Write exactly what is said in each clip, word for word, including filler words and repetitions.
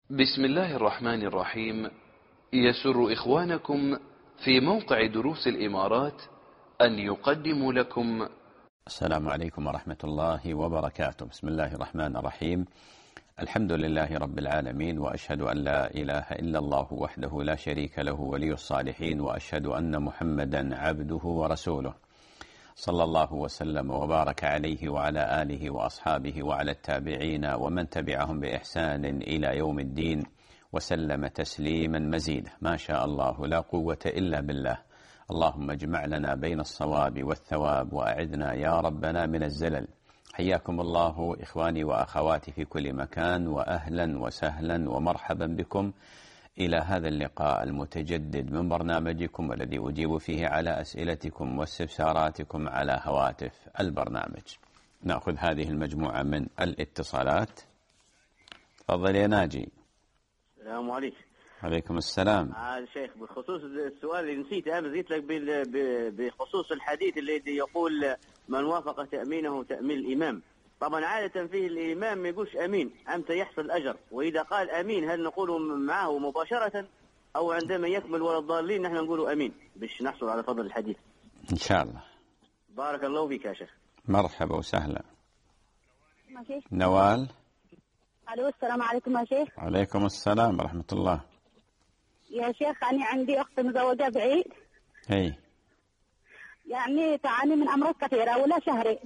بسم الله الرحمن الرحيم. يسر إخوانكم في موقع دروس الإمارات أن يقدموا لكم. السلام عليكم ورحمة الله وبركاته. بسم الله الرحمن الرحيم. الحمد لله رب العالمين، وأشهد أن لا إله إلا الله وحده لا شريك له ولي الصالحين، وأشهد أن محمدا عبده ورسوله، صلى الله وسلم وبارك عليه وعلى آله وأصحابه وعلى التابعين ومن تبعهم بإحسان إلى يوم الدين، وسلم تسليما مزيدا. ما شاء الله لا قوة إلا بالله. اللهم اجمع لنا بين الصواب والثواب، وأعذنا يا ربنا من الزلل. حياكم الله إخواني وأخواتي في كل مكان، وأهلا وسهلا ومرحبا بكم إلى هذا اللقاء المتجدد من برنامجكم، والذي أجيب فيه على أسئلتكم واستفساراتكم على هواتف البرنامج. نأخذ هذه المجموعة من الاتصالات. تفضل يا ناجي. السلام عليكم. عليكم السلام. آه شيخ، بخصوص السؤال اللي نسيته أنا زيت لك بخصوص الحديث الذي يقول من وافق تأمينه تأمين الإمام. طبعا عادة فيه الإمام ما يقولش أمين أمتى يحصل الأجر، وإذا قال أمين هل نقول معه مباشرة أو عندما يكمل ولا الضالين نحن نقول أمين باش نحصل على فضل الحديث إن شاء الله. بارك الله فيك يا شيخ. مرحبا وسهلا. ماشي. نوال. الو السلام عليكم يا شيخ. عليكم السلام ورحمة الله. يا شيخ أنا عندي أخت مزوجة بعيد، اي يعني تعاني من أمراض كثيرة ولا شهرين.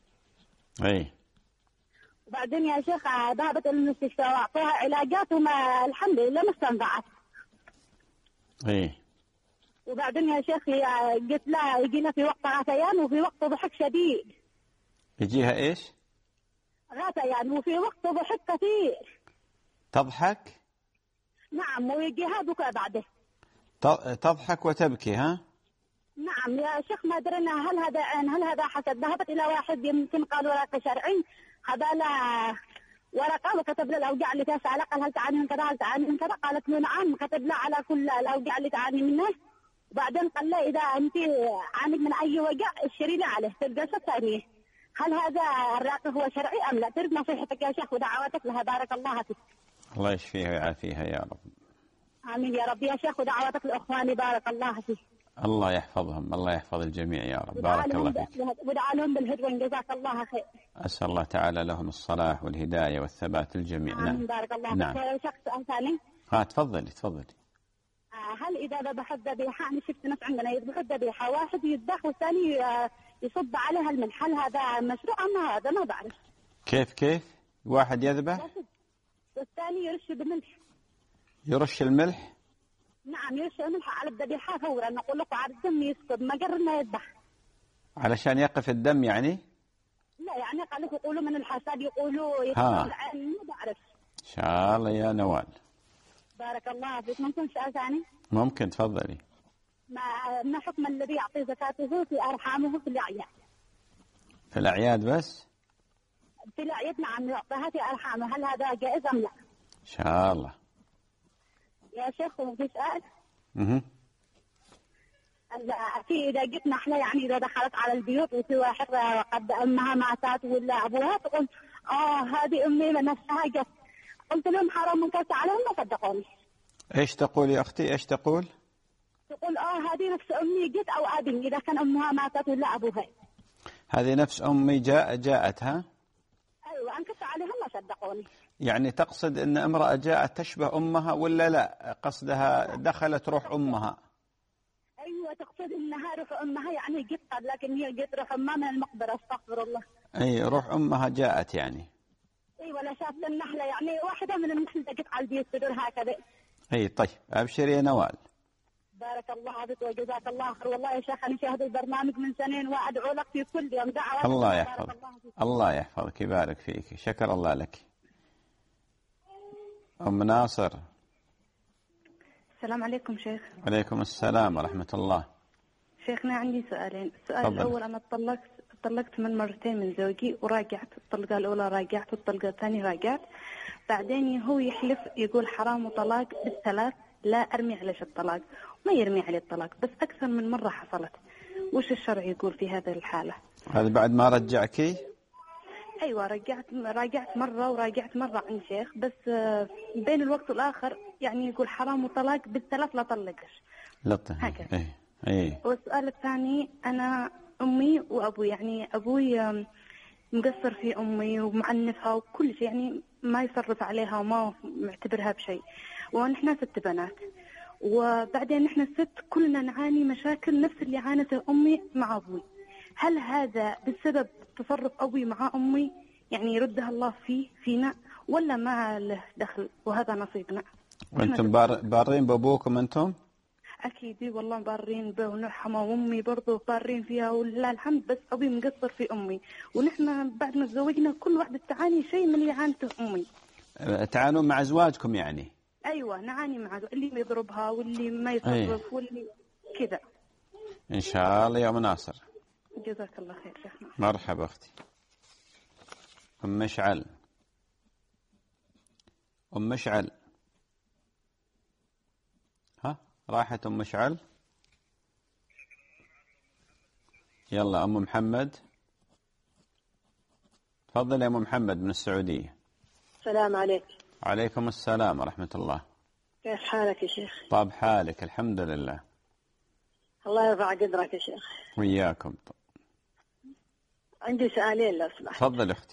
اي وبعدين يا شيخ ذهبت المستشفى وأعطوها علاجات وما الحمد لله ما استنفعت. اي وبعدين يا شيخ قلت لها يجينا في وقت غثيان وفي وقت ضحك شديد. يجيها ايش؟ غثيان وفي وقت ضحك كثير. تضحك؟ نعم، ويجيها بكاء بعده. تضحك وتبكي ها؟ نعم يا شيخ، ما درنا هل هذا عين هل هذا حسد. ذهبت إلى واحد يمكن قال ورقة شرعي، هذا لها ورقة وكتب لها الأوجاع اللي تسأل، قال هل تعاني من كذا هل تعاني من كذا، قالت له نعم، كتب لها على كل الأوجاع اللي تعاني منها. وبعدين قال لها إذا أنت عانيت من أي وجع اشتري لي عليه في الجلسة الثانية. هل هذا الراقي هو شرعي أم لا؟ تريد نصيحتك يا شيخ ودعواتك لها، بارك الله فيك. الله يشفيها ويعافيها يا رب. آمين يا رب يا شيخ، ودعواتك لإخواني بارك الله فيك. الله يحفظهم، الله يحفظ الجميع يا رب. بارك الله فيك. ودعا لهم بالهدوء جزاك الله خير. أسأل الله تعالى لهم الصلاح والهداية والثبات الجميع. نعم بارك الله فيك. نعم. شخص سؤال ثاني. ها تفضلي تفضلي. هل إذا ذبح الذبيحة، أنا شفت ناس عندنا يذبحوا الذبيحة، واحد يذبح والثاني يصب عليها الملح، هل هذا مشروع أم هذا ما بعرف؟ كيف كيف؟ واحد يذبح والثاني يرش بملح. يرش الملح؟ نعم يرش الملح على الذبيحة فورا، نقول لكم على الدم يسكب ما قرر ما يذبح. علشان يقف الدم يعني؟ لا يعني قال لك يقولوا من الحسد، يقولوا يطلع العين ما بعرف. إن شاء الله يا نوال. بارك الله فيك. ممكن سؤال ثاني؟ ممكن تفضلي. ما ما حكم الذي يعطي زكاته في أرحامه في الأعياد؟ في الأعياد بس؟ في الأعياد نعم يعطيها في أرحامه، هل هذا جائز أم لا؟ إن شاء الله. يا شيخ وفي سؤال؟ اها. في إذا جبنا احنا يعني إذا دخلت على البيوت وفي واحد قد أمها ماتت ولا أبوها تقول آه هذه أمي نفسها جت، قلت لهم حرام منكسر عليهم ما صدقوني. إيش تقول يا أختي؟ إيش تقول؟ تقول آه هذه نفس أمي جت أو أبي إذا كان أمها ماتت ولا أبوها. هذه نفس أمي جاء جاءت ها؟ أيوة أنكسر عليهم ما صدقوني. يعني تقصد أن امرأة جاءت تشبه أمها ولا لا؟ قصدها دخلت روح أمها. أيوة تقصد إنها روح أمها يعني جت، لكن هي جت روح أمها من المقبرة، استغفر الله. أي روح أمها جاءت يعني. اي ولا شافت النحلة يعني واحدة من النحل دقت على البيت تدور هكذا. اي طيب ابشري يا نوال. بارك الله فيك وجزاك الله خير. والله يا شيخ انا شاهد البرنامج من سنين وادعو لك في كل يوم دعوة. الله يحفظك. الله يحفظك يبارك فيك. شكر الله لك. ام ناصر. السلام عليكم شيخ. عليكم السلام ورحمة الله. شيخنا عندي سؤالين. السؤال طبعا. الأول أنا طلقت طلقت من مرتين من زوجي وراجعت، الطلقة الأولى راجعت والطلقة الثانية راجعت، بعدين هو يحلف يقول حرام وطلاق بالثلاث، لا أرمي عليش الطلاق وما يرمي عليه الطلاق، بس أكثر من مرة حصلت. وش الشرع يقول في هذه الحالة؟ هذا بعد ما رجعكي؟ أيوة رجعت راجعت مرة وراجعت مرة عند شيخ، بس بين الوقت والآخر يعني يقول حرام وطلاق بالثلاث لا طلقش. لطف هكذا. إيه إيه. والسؤال الثاني، أنا أمي وأبوي، يعني أبوي مقصر في أمي ومعنفها وكل شيء، يعني ما يصرف عليها وما معتبرها بشيء، ونحن ست بنات، وبعدين نحن الست كلنا نعاني مشاكل نفس اللي عانته أمي مع أبوي. هل هذا بسبب تصرف أبوي مع أمي يعني يردها الله فيه فينا، ولا ما له دخل وهذا نصيبنا؟ وأنتم بار بارين بأبوكم أنتم؟ أكيد والله بارين به ونرحمه، وأمي برضو بارين فيها ولله الحمد، بس أبي مقصر في أمي، ونحن بعد ما تزوجنا كل واحدة تعاني شيء من اللي عانته أمي. تعانون مع أزواجكم يعني؟ أيوة نعاني مع اللي يضربها واللي ما يصرف أيه. واللي كذا. إن شاء الله يا أم ناصر. جزاك الله خير شيخنا. مرحبا أختي. أم مشعل. أم مشعل. ها راحت أم مشعل. يلا أم محمد. تفضل يا أم محمد من السعودية. السلام عليكم. عليكم السلام ورحمة الله. كيف حالك يا شيخ؟ طاب حالك الحمد لله. الله يرفع قدرك يا شيخ. وياكم. عندي سؤالين لو سمحت. تفضل اختي.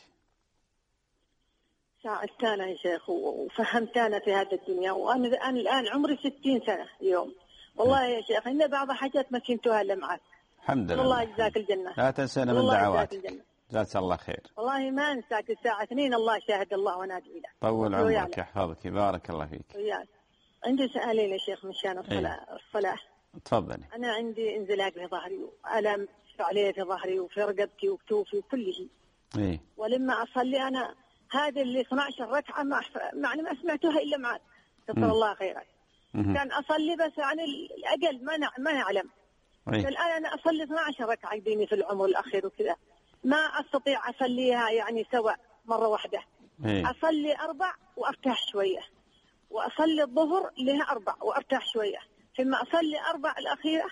ساعدتنا يا شيخ وفهمتنا في هذه الدنيا، وانا الان الان عمري ستين سنة اليوم. والله يا شيخ ان بعض حاجات ما كنتها الا معك. الحمد لله. الله يجزاك الجنة. لا تنسينا من دعواتك. جزاك الله خير. والله ما انساك الساعة اثنين، الله شاهد الله وانا ادعي لك. طول عمرك يحفظك بارك الله فيك. وياك. عندي سؤالين يا شيخ مشان الصلاة. ايه. الصلاة. تفضلي. انا عندي انزلاق في ظهري والم عليه في ظهري وفي رقبتي وكتوفي وكل شيء. ايه. ولما اصلي انا هذه اللي اثنتي عشرة ركعة ما معني ما سمعتوها الا معك. كثر الله خيرك. كان اصلي بس عن الاقل ما ما نعلم. إيه. الان انا اصلي اثنتي عشرة ركعة يديني في العمر الاخير وكذا، ما استطيع اصليها يعني سواء مره واحده. إيه. اصلي اربع وارتاح شويه، واصلي الظهر لها اربع وارتاح شويه، ثم اصلي اربع الاخيره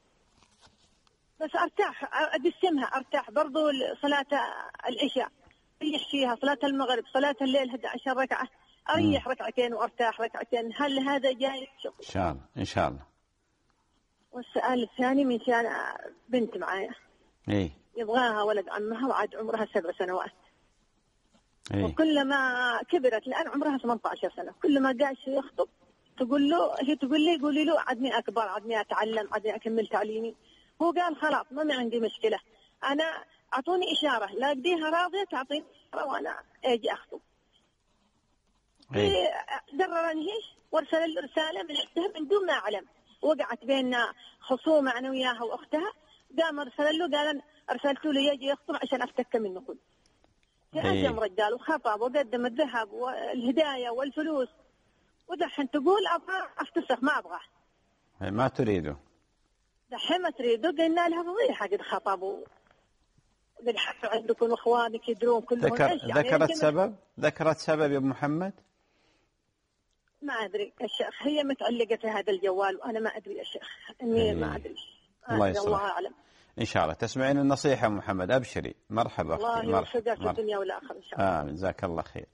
بس ارتاح اقسمها ارتاح. برضو صلاه العشاء اريح فيها، صلاه المغرب صلاه الليل احد عشر ركعه اريح ركعتين وارتاح ركعتين. هل هذا جاي؟ ان شاء الله ان شاء الله. والسؤال الثاني من كان بنت معايا ايه يبغاها ولد عمها وعاد عمرها سبع سنوات. إيه؟ وكلما كبرت الآن عمرها ثمانية عشر سنة، كلما قاعد يخطب تقول له، هي تقول لي قولي له عدني أكبر، عدني أتعلم، عدني أكمل تعليمي. هو قال خلاص ما عندي مشكلة، أنا أعطوني إشارة لا أقديها راضية تعطيني إشارة وأنا أجي أخطب. إيه؟ دررني وارسل الرسالة من عندها من دون ما أعلم. وقعت بيننا خصومة أنا وياها وأختها، قام أرسل له قال أرسلت له يجي يخطب عشان أفتك منه كل. تقدم رجال وخطب وقدم الذهب والهدايا والفلوس، ودحين تقول أبغى أفتسخ ما أبغى. ما تريده. دحين ما تريده، قلنا لها فضيحة قد خطبوا قد حفوا عندكم إخوانك يدرون كلهم. ذكر إيش يعني ذكرت سبب؟ ذكرت سبب يا أبو محمد؟ ما أدري يا شيخ، هي متعلقة في هذا الجوال وأنا ما أدري يا شيخ، إني ما أدري. الله يصلح. الله أعلم. إن شاء الله تسمعين النصيحة محمد، أبشري. مرحبا الله أختي. يوفقك في الدنيا والآخرة إن شاء الله. آمين جزاك الله خير.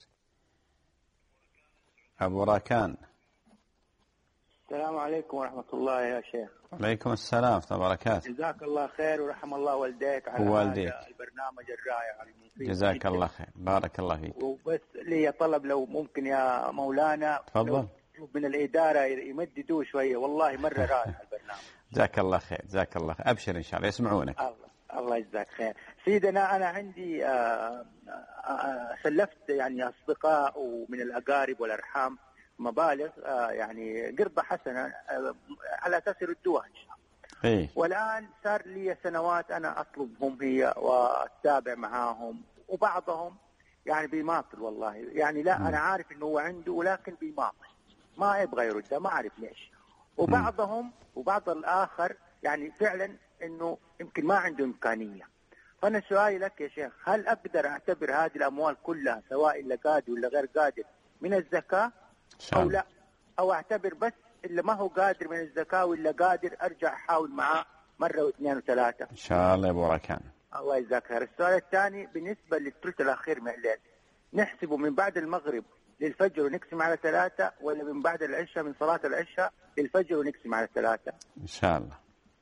أبو راكان. السلام عليكم ورحمة الله يا شيخ. وعليكم السلام ورحمة الله وبركاته. جزاك الله خير ورحم الله والديك على ووالديك. هذا البرنامج الرائع المفيد. جزاك الله خير بارك الله فيك. وبس لي طلب لو ممكن يا مولانا. تفضل. من الإدارة يمددوه شوية، والله مرة رائع البرنامج. جزاك الله خير جزاك الله خير. أبشر إن شاء الله يسمعونك. الله الله يجزاك خير. سيدنا أنا عندي آآ آآ سلفت يعني أصدقاء ومن الأقارب والأرحام مبالغ يعني قرضة حسنة على أساس يردوها إن شاء الله. إيه؟ والآن صار لي سنوات أنا أطلبهم هي وأتابع معاهم، وبعضهم يعني بيماطل والله يعني لا م. أنا عارف إنه هو عنده ولكن بيماطل ما يبغى يردها، ما أعرف ليش. وبعضهم م. وبعض الآخر يعني فعلا إنه يمكن ما عنده إمكانية. فأنا سؤالي لك يا شيخ، هل أقدر أعتبر هذه الأموال كلها سواء اللي قادر ولا غير قادر من الزكاة أو لا، أو أعتبر بس اللي ما هو قادر من الزكاة واللي قادر أرجع أحاول معاه مرة واثنين وثلاثة؟ إن شاء الله يا أبو راكان. الله يجزاك خير. السؤال الثاني بالنسبة للثلث الأخير من الليل، نحسبه من بعد المغرب للفجر ونقسم على ثلاثة، ولا من بعد العشاء من صلاة العشاء للفجر ونقسم على ثلاثة؟ إن شاء الله.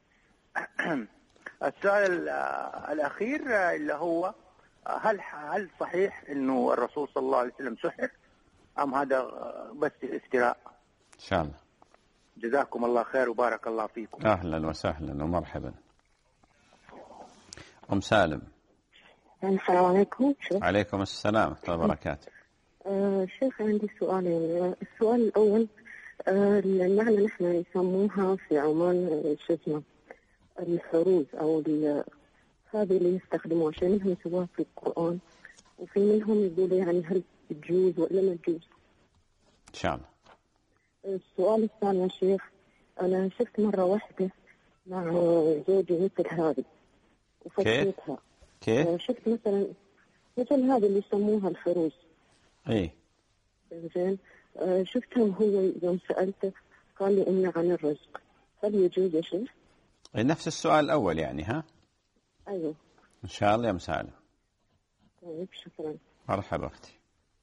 السؤال الأخير اللي هو هل هل صحيح إنه الرسول صلى الله عليه وسلم سحر أم هذا بس افتراء؟ إن شاء الله. جزاكم الله خير وبارك الله فيكم. أهلا وسهلا ومرحبا. أم سالم. السلام عليكم. عليكم السلام ورحمة الله وبركاته. آه شيخ عندي سؤالين. السؤال الأول، آه المعنى نحن يسموها في عمان شو اسمه الحروز أو هذه اللي يستخدموها، عشان منهم يسووها في القرآن وفي منهم يقولوا يعني هل تجوز ولا ما تجوز؟ إن شاء الله. السؤال الثاني يا شيخ، أنا شفت مرة واحدة مع زوجي مثل هذه وفتيتها. كيف؟ شفت مثلا مثل هذه اللي يسموها الحروز. إيه. زين. شفتها وهو يوم سألته قال لي إنه عن الرزق، هل يجوز يا شيخ؟ نفس السؤال الأول يعني ها؟ أيوه. إن شاء الله يا مسالم. طيب شكرا. مرحبا أختي.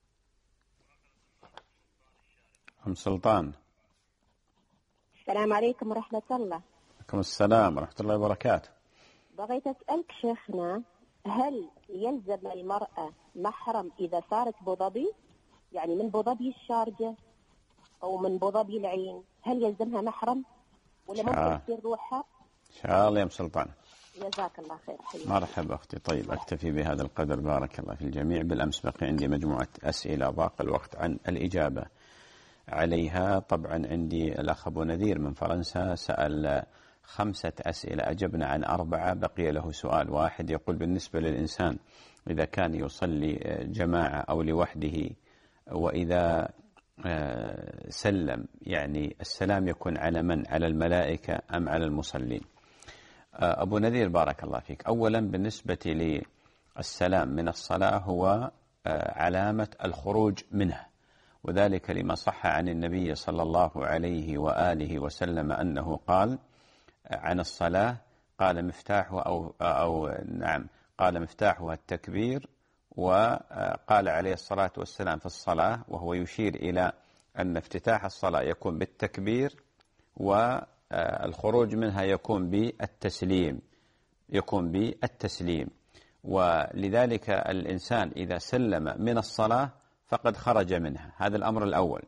أم سلطان. السلام عليكم ورحمة الله. عليكم السلام ورحمة الله وبركاته. بغيت أسألك شيخنا، هل يلزم المرأة محرم إذا صارت بوظبي؟ يعني من بوظبي الشارجة أو من بوظبي العين، هل يلزمها محرم ولا ممكن تصير روحها؟ إن شاء الله يا أم سلطان. جزاك الله خير. حياتي. مرحبا أختي. طيب أكتفي بهذا القدر، بارك الله في الجميع. بالأمس بقي عندي مجموعة أسئلة ضاق الوقت عن الإجابة عليها. طبعا عندي الأخ أبو نذير من فرنسا سأل خمسة أسئلة، أجبنا عن أربعة، بقي له سؤال واحد. يقول بالنسبة للإنسان إذا كان يصلي جماعة أو لوحده وإذا سلم، يعني السلام يكون على من؟ على الملائكة أم على المصلين؟ أبو نذير بارك الله فيك، أولا بالنسبة للسلام من الصلاة هو علامة الخروج منها، وذلك لما صح عن النبي صلى الله عليه وآله وسلم أنه قال عن الصلاة، قال مفتاحها أو, أو نعم قال مفتاحها التكبير، وقال عليه الصلاة والسلام في الصلاة وهو يشير إلى أن افتتاح الصلاة يكون بالتكبير والخروج منها يكون بالتسليم يكون بالتسليم ولذلك الإنسان إذا سلم من الصلاة فقد خرج منها. هذا الأمر الأول.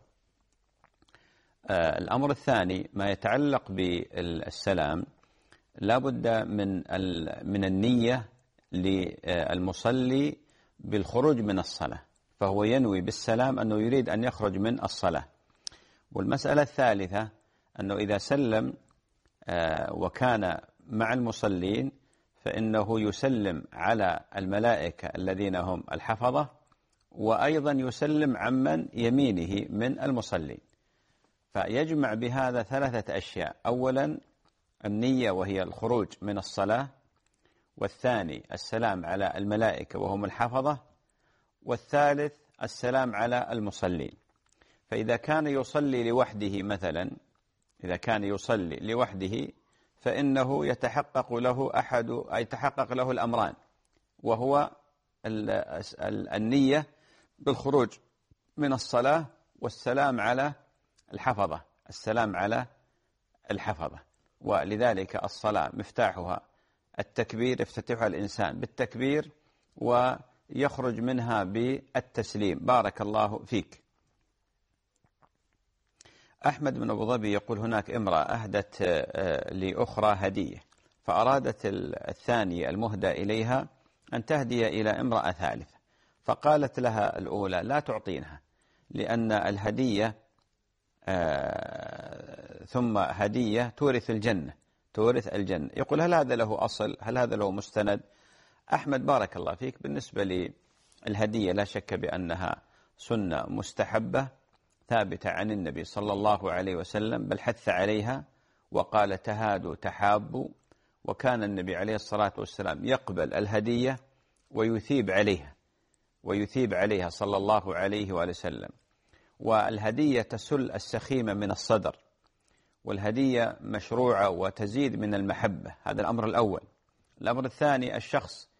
الأمر الثاني ما يتعلق بالسلام، لا بد من من النية للمصلي بالخروج من الصلاة، فهو ينوي بالسلام أنه يريد أن يخرج من الصلاة. والمسألة الثالثة أنه إذا سلم وكان مع المصلين فإنه يسلم على الملائكة الذين هم الحفظة، وأيضا يسلم عمن يمينه من المصلين. فيجمع بهذا ثلاثة أشياء: أولا النية وهي الخروج من الصلاة، والثاني السلام على الملائكة وهم الحفظة، والثالث السلام على المصلين. فإذا كان يصلي لوحده مثلا إذا كان يصلي لوحده فإنه يتحقق له أحد يتحقق له الأمران، وهو النية بالخروج من الصلاة والسلام على الحفظة السلام على الحفظة ولذلك الصلاة مفتاحها التكبير، يفتتحها الإنسان بالتكبير ويخرج منها بالتسليم. بارك الله فيك. أحمد من أبو ظبي يقول هناك امرأة أهدت لأخرى هدية، فأرادت الثانية المهدى إليها أن تهدي إلى امرأة ثالثة، فقالت لها الأولى لا تعطينها لأن الهدية ثم هدية تورث الجنة تورث الجنة. يقول هل هذا له أصل؟ هل هذا له مستند؟ أحمد بارك الله فيك، بالنسبة للهدية لا شك بأنها سنة مستحبة ثابتة عن النبي صلى الله عليه وسلم، بل حث عليها وقال تهادوا تحابوا، وكان النبي عليه الصلاة والسلام يقبل الهدية ويثيب عليها ويثيب عليها صلى الله عليه وآله وسلم. والهدية تسل السخيمة من الصدر، والهدية مشروعة وتزيد من المحبة. هذا الأمر الأول. الأمر الثاني الشخص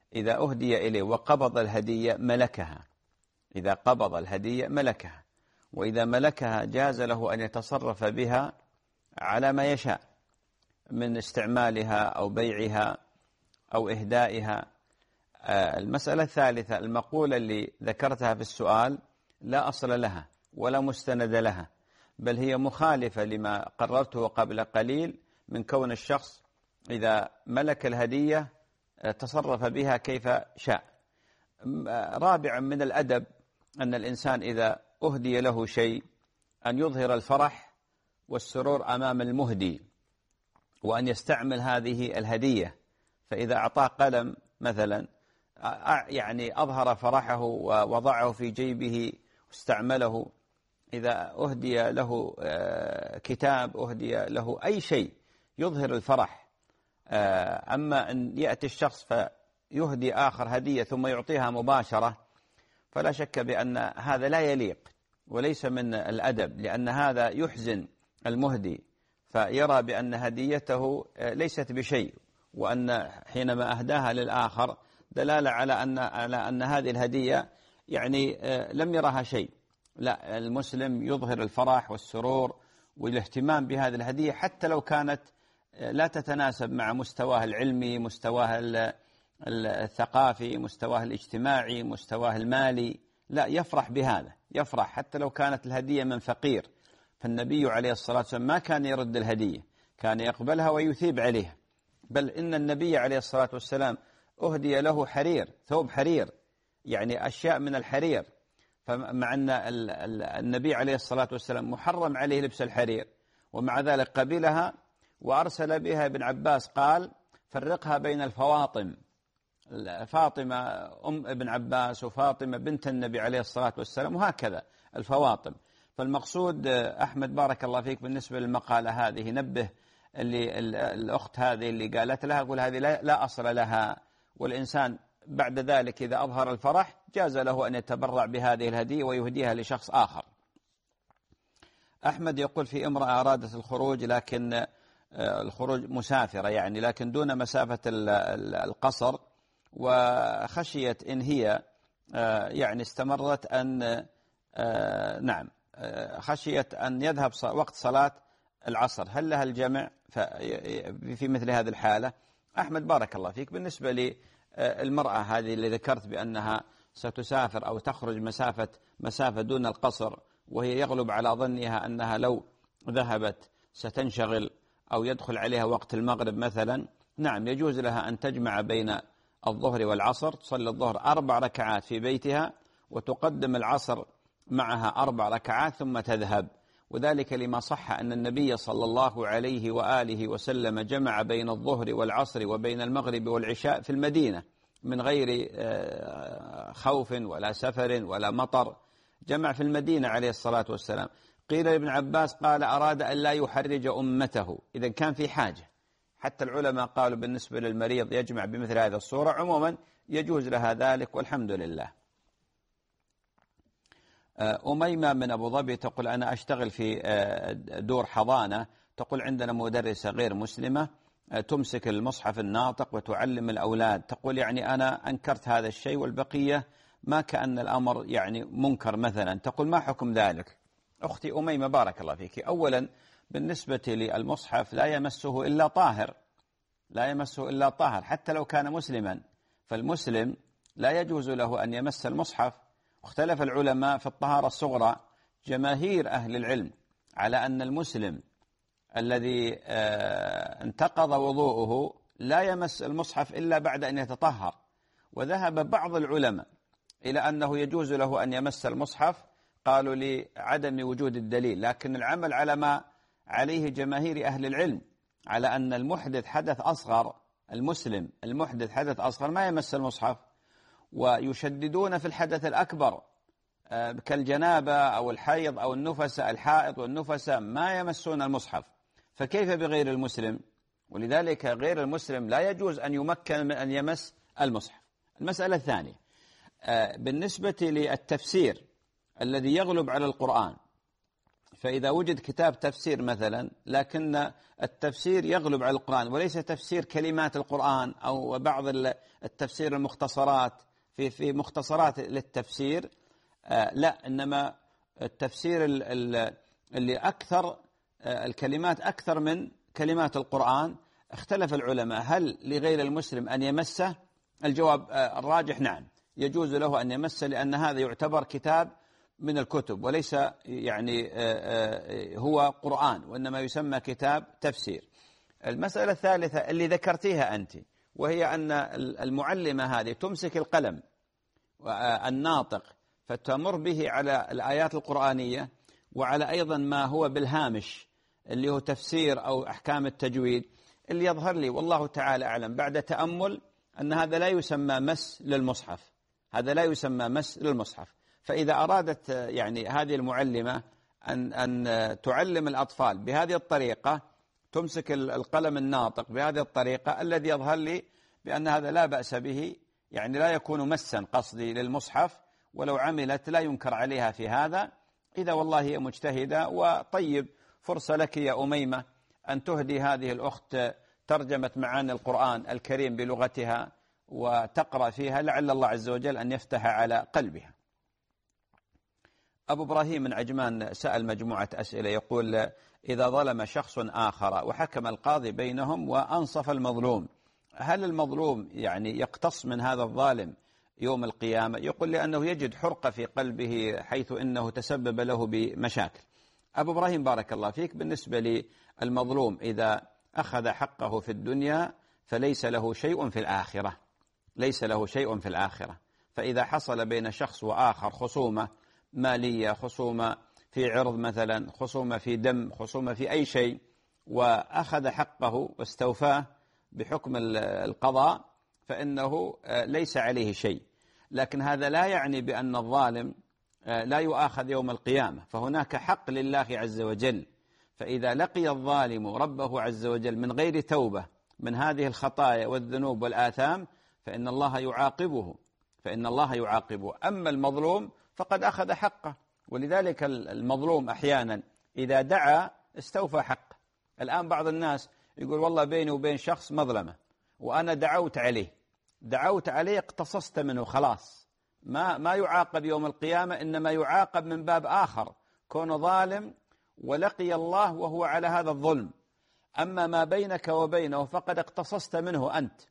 إذا أهدي إليه وقبض الهدية ملكها، إذا قبض الهدية ملكها، وإذا ملكها جاز له أن يتصرف بها على ما يشاء من استعمالها أو بيعها أو إهدائها. المسألة الثالثة، المقولة اللي ذكرتها في السؤال لا أصل لها ولا مستند لها، بل هي مخالفة لما قررته قبل قليل من كون الشخص إذا ملك الهدية تصرف بها كيف شاء. رابعا من الأدب أن الإنسان إذا أهدي له شيء أن يظهر الفرح والسرور أمام المهدي، وأن يستعمل هذه الهدية. فإذا أعطاه قلم مثلا يعني أظهر فرحه ووضعه في جيبه واستعمله. إذا أهدي له كتاب، أهدي له أي شيء يظهر الفرح. أما أن يأتي الشخص فيهدي آخر هدية ثم يعطيها مباشرة، فلا شك بأن هذا لا يليق وليس من الأدب، لأن هذا يحزن المهدي فيرى بأن هديته ليست بشيء، وأن حينما أهداها للآخر دلالة على أن على أن هذه الهدية يعني لم يرها شيء. لا، المسلم يظهر الفرح والسرور والاهتمام بهذه الهدية حتى لو كانت لا تتناسب مع مستواه العلمي، مستواه الثقافي، مستواه الاجتماعي، مستواه المالي. لا، يفرح بهذا، يفرح حتى لو كانت الهدية من فقير. فالنبي عليه الصلاة والسلام ما كان يرد الهدية، كان يقبلها ويثيب عليها. بل إن النبي عليه الصلاة والسلام أهدي له حرير، ثوب حرير، يعني أشياء من الحرير. فمع أن النبي عليه الصلاة والسلام محرم عليه لبس الحرير، ومع ذلك قبلها وأرسل بها ابن عباس، قال فرقها بين الفواطم، فاطمة أم ابن عباس وفاطمة بنت النبي عليه الصلاة والسلام، وهكذا الفواطم. فالمقصود أحمد بارك الله فيك بالنسبة للمقالة هذه، نبه اللي الأخت هذه اللي قالت لها، قول هذه لا, لا أصل لها، والإنسان بعد ذلك إذا أظهر الفرح جاز له أن يتبرع بهذه الهدية ويهديها لشخص آخر. أحمد يقول في امرأة أرادت الخروج، لكن الخروج مسافرة يعني، لكن دون مسافة القصر، وخشيت إن هي يعني استمرت أن نعم خشيت أن يذهب وقت صلاة العصر، هل لها الجمع في مثل هذه الحالة؟ أحمد بارك الله فيك، بالنسبة للمرأة هذه اللي ذكرت بأنها ستسافر أو تخرج مسافة مسافة دون القصر، وهي يغلب على ظنها أنها لو ذهبت ستنشغل أو يدخل عليها وقت المغرب مثلا، نعم يجوز لها أن تجمع بين الظهر والعصر، تصلي الظهر أربع ركعات في بيتها وتقدم العصر معها أربع ركعات ثم تذهب. وذلك لما صح أن النبي صلى الله عليه وآله وسلم جمع بين الظهر والعصر وبين المغرب والعشاء في المدينة من غير خوف ولا سفر ولا مطر، جمع في المدينة عليه الصلاة والسلام. قيل لابن عباس قال أراد أن لا يحرج أمته، إذا كان في حاجة. حتى العلماء قالوا بالنسبة للمريض يجمع بمثل هذه الصورة، عموما يجوز لها ذلك والحمد لله. أميمة من أبو ظبي تقول أنا أشتغل في دور حضانة، تقول عندنا مدرسة غير مسلمة تمسك المصحف الناطق وتعلم الأولاد، تقول يعني أنا أنكرت هذا الشيء والبقية ما كأن الأمر يعني منكر مثلا، تقول ما حكم ذلك؟ أختي أميمة بارك الله فيك، أولا بالنسبة للمصحف لا يمسه إلا طاهر، لا يمسه إلا طاهر حتى لو كان مسلما، فالمسلم لا يجوز له أن يمس المصحف. اختلف العلماء في الطهارة الصغرى، جماهير أهل العلم على أن المسلم الذي انتقض وضوءه لا يمس المصحف إلا بعد أن يتطهر، وذهب بعض العلماء إلى أنه يجوز له أن يمس المصحف، قالوا لعدم وجود الدليل، لكن العمل على ما عليه جماهير أهل العلم على أن المحدث حدث أصغر، المسلم المحدث حدث أصغر ما يمس المصحف، ويشددون في الحدث الأكبر كالجنابة أو الحيض أو النفس، الحائض والنفس ما يمسون المصحف، فكيف بغير المسلم؟ ولذلك غير المسلم لا يجوز أن يمكن من أن يمس المصحف. المسألة الثانية بالنسبة للتفسير الذي يغلب على القرآن، فإذا وجد كتاب تفسير مثلا لكن التفسير يغلب على القرآن وليس تفسير كلمات القرآن أو بعض التفسير المختصرات في في مختصرات للتفسير، لا، إنما التفسير اللي أكثر الكلمات أكثر من كلمات القرآن، اختلف العلماء هل لغير المسلم أن يمسه؟ الجواب الراجح نعم، يجوز له أن يمسه، لأن هذا يعتبر كتاب من الكتب وليس يعني هو قرآن، وإنما يسمى كتاب تفسير. المسألة الثالثة اللي ذكرتيها أنت، وهي أن المعلمة هذه تمسك القلم الناطق فتمر به على الآيات القرآنية وعلى أيضا ما هو بالهامش اللي هو تفسير أو أحكام التجويد. اللي يظهر لي والله تعالى أعلم بعد تأمل أن هذا لا يسمى مس للمصحف، هذا لا يسمى مس للمصحف. فإذا أرادت يعني هذه المعلمة أن أن تعلم الأطفال بهذه الطريقة، تمسك القلم الناطق بهذه الطريقة، الذي يظهر لي بأن هذا لا بأس به، يعني لا يكون مسا قصدي للمصحف، ولو عملت لا ينكر عليها في هذا، إذا والله هي مجتهدة. وطيب، فرصة لك يا أميمة أن تهدي هذه الأخت ترجمة معاني القرآن الكريم بلغتها وتقرأ فيها، لعل الله عز وجل أن يفتح على قلبها. أبو إبراهيم من عجمان سأل مجموعة أسئلة، يقول: إذا ظلم شخص آخر وحكم القاضي بينهم وأنصف المظلوم، هل المظلوم يعني يقتص من هذا الظالم يوم القيامة؟ يقول لأنه يجد حرقة في قلبه حيث إنه تسبب له بمشاكل. أبو إبراهيم بارك الله فيك، بالنسبة للمظلوم إذا أخذ حقه في الدنيا فليس له شيء في الآخرة، ليس له شيء في الآخرة. فإذا حصل بين شخص وآخر خصومة مالية، خصومة في عرض مثلا، خصومة في دم، خصومة في أي شيء، وأخذ حقه واستوفاه بحكم القضاء، فإنه ليس عليه شيء. لكن هذا لا يعني بأن الظالم لا يؤاخذ يوم القيامة، فهناك حق لله عز وجل. فإذا لقي الظالم ربه عز وجل من غير توبة من هذه الخطايا والذنوب والآثام، فإن الله يعاقبه، فإن الله يعاقبه. أما المظلوم فقد أخذ حقه، ولذلك المظلوم أحيانا إذا دعا استوفى حقه. الآن بعض الناس يقول: والله بيني وبين شخص مظلمة وأنا دعوت عليه، دعوت عليه اقتصصت منه، خلاص ما ما يعاقب يوم القيامة، إنما يعاقب من باب آخر، كونه ظالم ولقي الله وهو على هذا الظلم. أما ما بينك وبينه فقد اقتصصت منه، أنت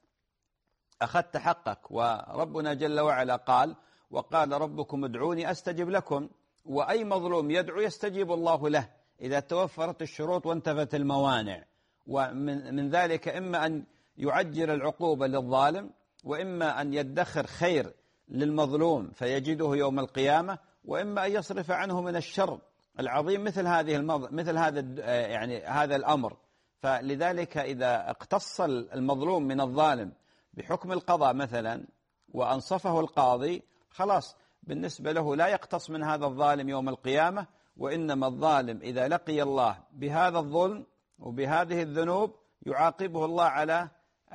أخذت حقك. وربنا جل وعلا قال: وقال ربكم ادعوني أستجب لكم. وأي مظلوم يدعو يستجيب الله له إذا توفرت الشروط وانتفت الموانع. ومن من ذلك إما أن يعجل العقوبة للظالم، وإما أن يدخر خير للمظلوم فيجده يوم القيامة، وإما أن يصرف عنه من الشر العظيم مثل هذه المض... مثل هذا يعني هذا الأمر. فلذلك إذا اقتص المظلوم من الظالم بحكم القضاء مثلا وأنصفه القاضي، خلاص بالنسبة له لا يقتص من هذا الظالم يوم القيامة. وإنما الظالم إذا لقي الله بهذا الظلم وبهذه الذنوب يعاقبه الله على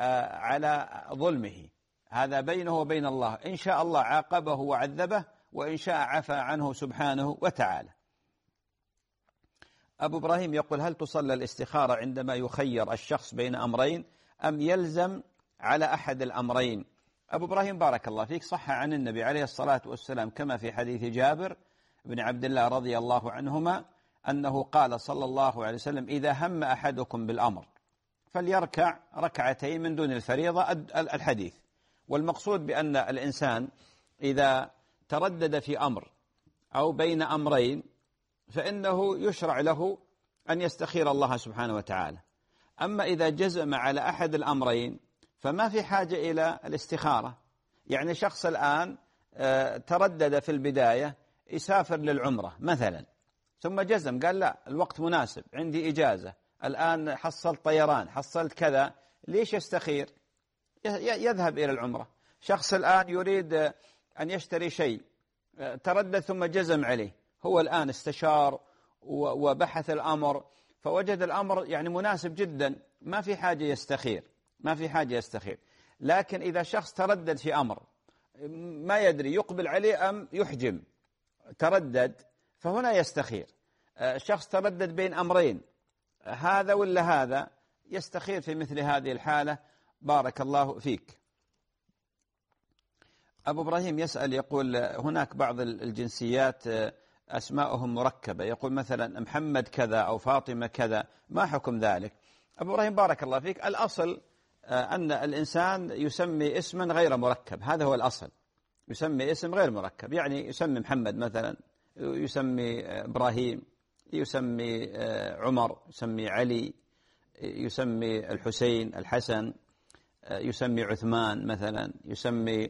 على ظلمه، هذا بينه وبين الله. إن شاء الله عاقبه وعذبه، وإن شاء عفى عنه سبحانه وتعالى. أبو إبراهيم يقول: هل تصلى الاستخارة عندما يخير الشخص بين أمرين أم يلزم على أحد الأمرين؟ أبو إبراهيم بارك الله فيك، صح عن النبي عليه الصلاة والسلام كما في حديث جابر بن عبد الله رضي الله عنهما أنه قال صلى الله عليه وسلم: إذا هم أحدكم بالأمر فليركع ركعتين من دون الفريضة. الحديث. والمقصود بأن الإنسان إذا تردد في أمر أو بين أمرين فإنه يشرع له أن يستخير الله سبحانه وتعالى. أما إذا جزم على أحد الأمرين فما في حاجة إلى الاستخارة. يعني شخص الآن تردد في البداية يسافر للعمرة مثلا، ثم جزم قال: لا، الوقت مناسب، عندي إجازة، الآن حصلت طيران، حصلت كذا، ليش يستخير؟ يذهب إلى العمرة. شخص الآن يريد أن يشتري شيء، تردد ثم جزم عليه، هو الآن استشار وبحث الأمر فوجد الأمر يعني مناسب جدا، ما في حاجة يستخير، ما في حاجة يستخير. لكن إذا شخص تردد في أمر ما يدري يقبل عليه أم يحجم، تردد، فهنا يستخير. شخص تردد بين أمرين، هذا ولا هذا، يستخير في مثل هذه الحالة. بارك الله فيك. أبو إبراهيم يسأل يقول هناك بعض الجنسيات أسماءهم مركبة، يقول مثلا محمد كذا أو فاطمة كذا، ما حكم ذلك؟ أبو إبراهيم بارك الله فيك، الأصل أن الإنسان يسمي اسما غير مركب، هذا هو الأصل، يسمي اسم غير مركب، يعني يسمي محمد مثلا، يسمي إبراهيم، يسمي عمر، يسمي علي، يسمي الحسين، الحسن، يسمي عثمان مثلا، يسمي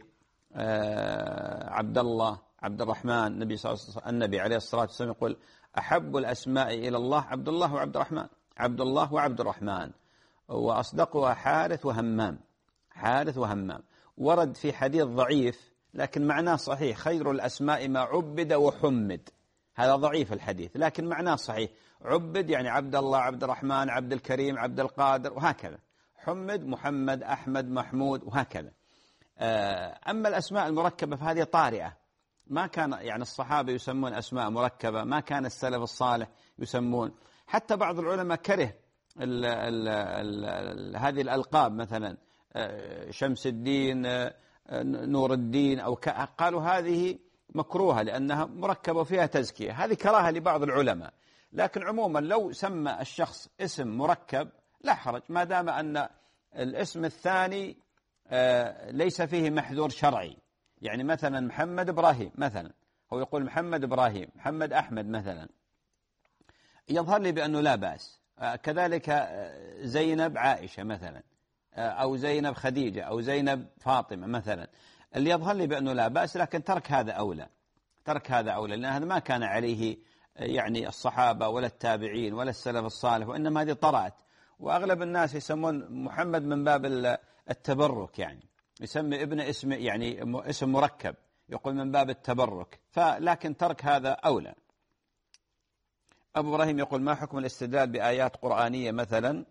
عبد الله، عبد الرحمن. النبي صلى الله عليه وسلم النبي عليه الصلاة والسلام يقول أحب الأسماء إلى الله عبد الله وعبد الرحمن، عبد الله وعبد الرحمن، وأصدقها حارث وهمام، حارث وهمام. ورد في حديث ضعيف لكن معناه صحيح، خير الأسماء ما عبد وحمد، هذا ضعيف الحديث لكن معناه صحيح، عبد يعني عبد الله، عبد الرحمن، عبد الكريم، عبد القادر، وهكذا، حمد محمد، أحمد، محمود، وهكذا. أما الأسماء المركبة فهذه طارئة، ما كان يعني الصحابة يسمون أسماء مركبة، ما كان السلف الصالح يسمون، حتى بعض العلماء كره ال ال ال ال هذه الألقاب، مثلا شمس الدين، نور الدين، أو قالوا هذه مكروهة لأنها مركبة فيها تزكية، هذه كراهة لبعض العلماء. لكن عموما لو سمى الشخص اسم مركب لا حرج، ما دام أن الاسم الثاني ليس فيه محذور شرعي، يعني مثلا محمد إبراهيم مثلا، هو يقول محمد إبراهيم، محمد أحمد مثلا، يظهر لي بأنه لا بأس. كذلك زينب عائشة مثلا، أو زينب خديجة، أو زينب فاطمة مثلا، اللي يظهر لي بأنه لا بأس، لكن ترك هذا أولى، ترك هذا أولى، لأن هذا ما كان عليه يعني الصحابة ولا التابعين ولا السلف الصالح، وإنما هذه طرأت. وأغلب الناس يسمون محمد من باب التبرك، يعني يسمي ابن اسم يعني اسم مركب، يقول من باب التبرك، فلكن ترك هذا أولى. أبو إبراهيم يقول ما حكم الاستدلال بآيات قرآنية مثلا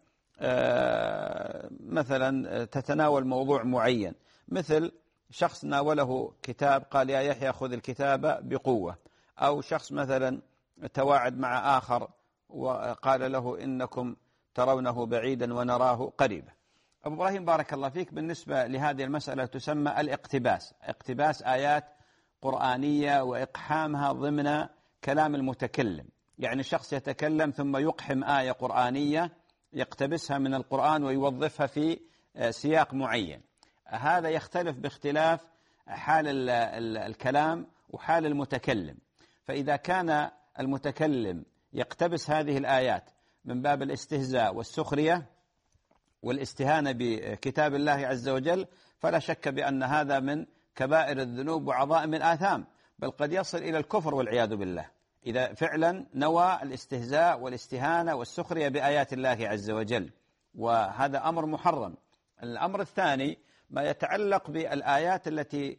آه مثلا تتناول موضوع معين، مثل شخص ناوله كتاب قال يا يحيى خذ الكتاب بقوة، أو شخص مثلا تواعد مع آخر وقال له إنكم ترونه بعيدا ونراه قريبا. أبو إبراهيم بارك الله فيك، بالنسبة لهذه المسألة تسمى الاقتباس، اقتباس آيات قرآنية وإقحامها ضمن كلام المتكلم، يعني شخص يتكلم ثم يقحم آية قرآنية يقتبسها من القرآن ويوظفها في سياق معين. هذا يختلف باختلاف حال ال ال الكلام وحال المتكلم. فإذا كان المتكلم يقتبس هذه الآيات من باب الاستهزاء والسخرية والاستهانة بكتاب الله عز وجل، فلا شك بأن هذا من كبائر الذنوب وعظائم الآثام، بل قد يصل إلى الكفر والعياذ بالله إذا فعلا نوى الاستهزاء والاستهانة والسخرية بآيات الله عز وجل، وهذا أمر محرم. الأمر الثاني ما يتعلق بالآيات التي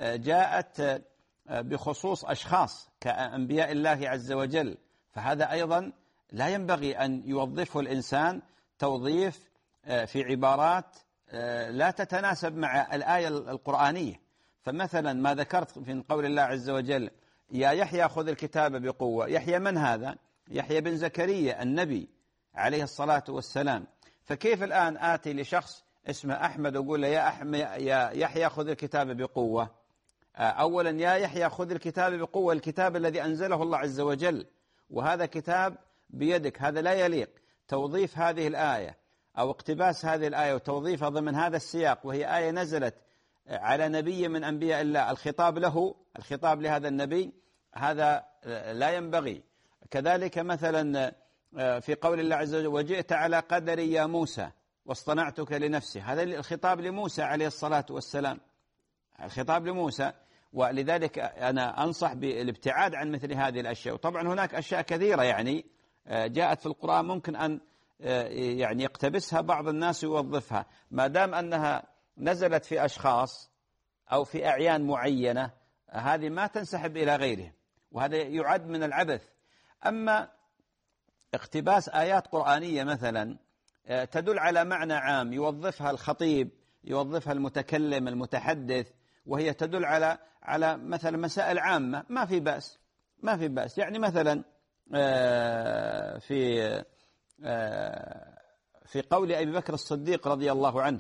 جاءت بخصوص أشخاص كأنبياء الله عز وجل، فهذا أيضا لا ينبغي أن يوظفه الإنسان توظيف في عبارات لا تتناسب مع الآية القرآنية. فمثلا ما ذكرت في قول الله عز وجل يا يحيى خذ الكتاب بقوة، يحيى من هذا؟ يحيى بن زكريا النبي عليه الصلاة والسلام. فكيف الآن آتي لشخص اسمه أحمد وأقول له يا, أحمد يا يحيى خذ الكتاب بقوة؟ أولا يا يحيى خذ الكتاب بقوة، الكتاب الذي أنزله الله عز وجل، وهذا كتاب بيدك، هذا لا يليق توظيف هذه الآية أو اقتباس هذه الآية وتوظيفها ضمن هذا السياق، وهي آية نزلت على نبي من أنبياء الله، الخطاب له، الخطاب لهذا النبي، هذا لا ينبغي. كذلك مثلا في قول الله عز وجل وجئت على قدر يا موسى واصطنعتك لنفسي، هذا الخطاب لموسى عليه الصلاة والسلام، الخطاب لموسى. ولذلك أنا أنصح بالابتعاد عن مثل هذه الأشياء. وطبعا هناك أشياء كثيرة يعني جاءت في القرآن ممكن أن يعني يقتبسها بعض الناس يوظفها، ما دام أنها نزلت في أشخاص أو في أعيان معينة، هذه ما تنسحب إلى غيره، وهذا يعد من العبث. أما اقتباس آيات قرآنية مثلا تدل على معنى عام يوظفها الخطيب، يوظفها المتكلم المتحدث، وهي تدل على على مثلا مسائل عامة، ما في بأس، ما في بأس. يعني مثلا في في قول أبي بكر الصديق رضي الله عنه.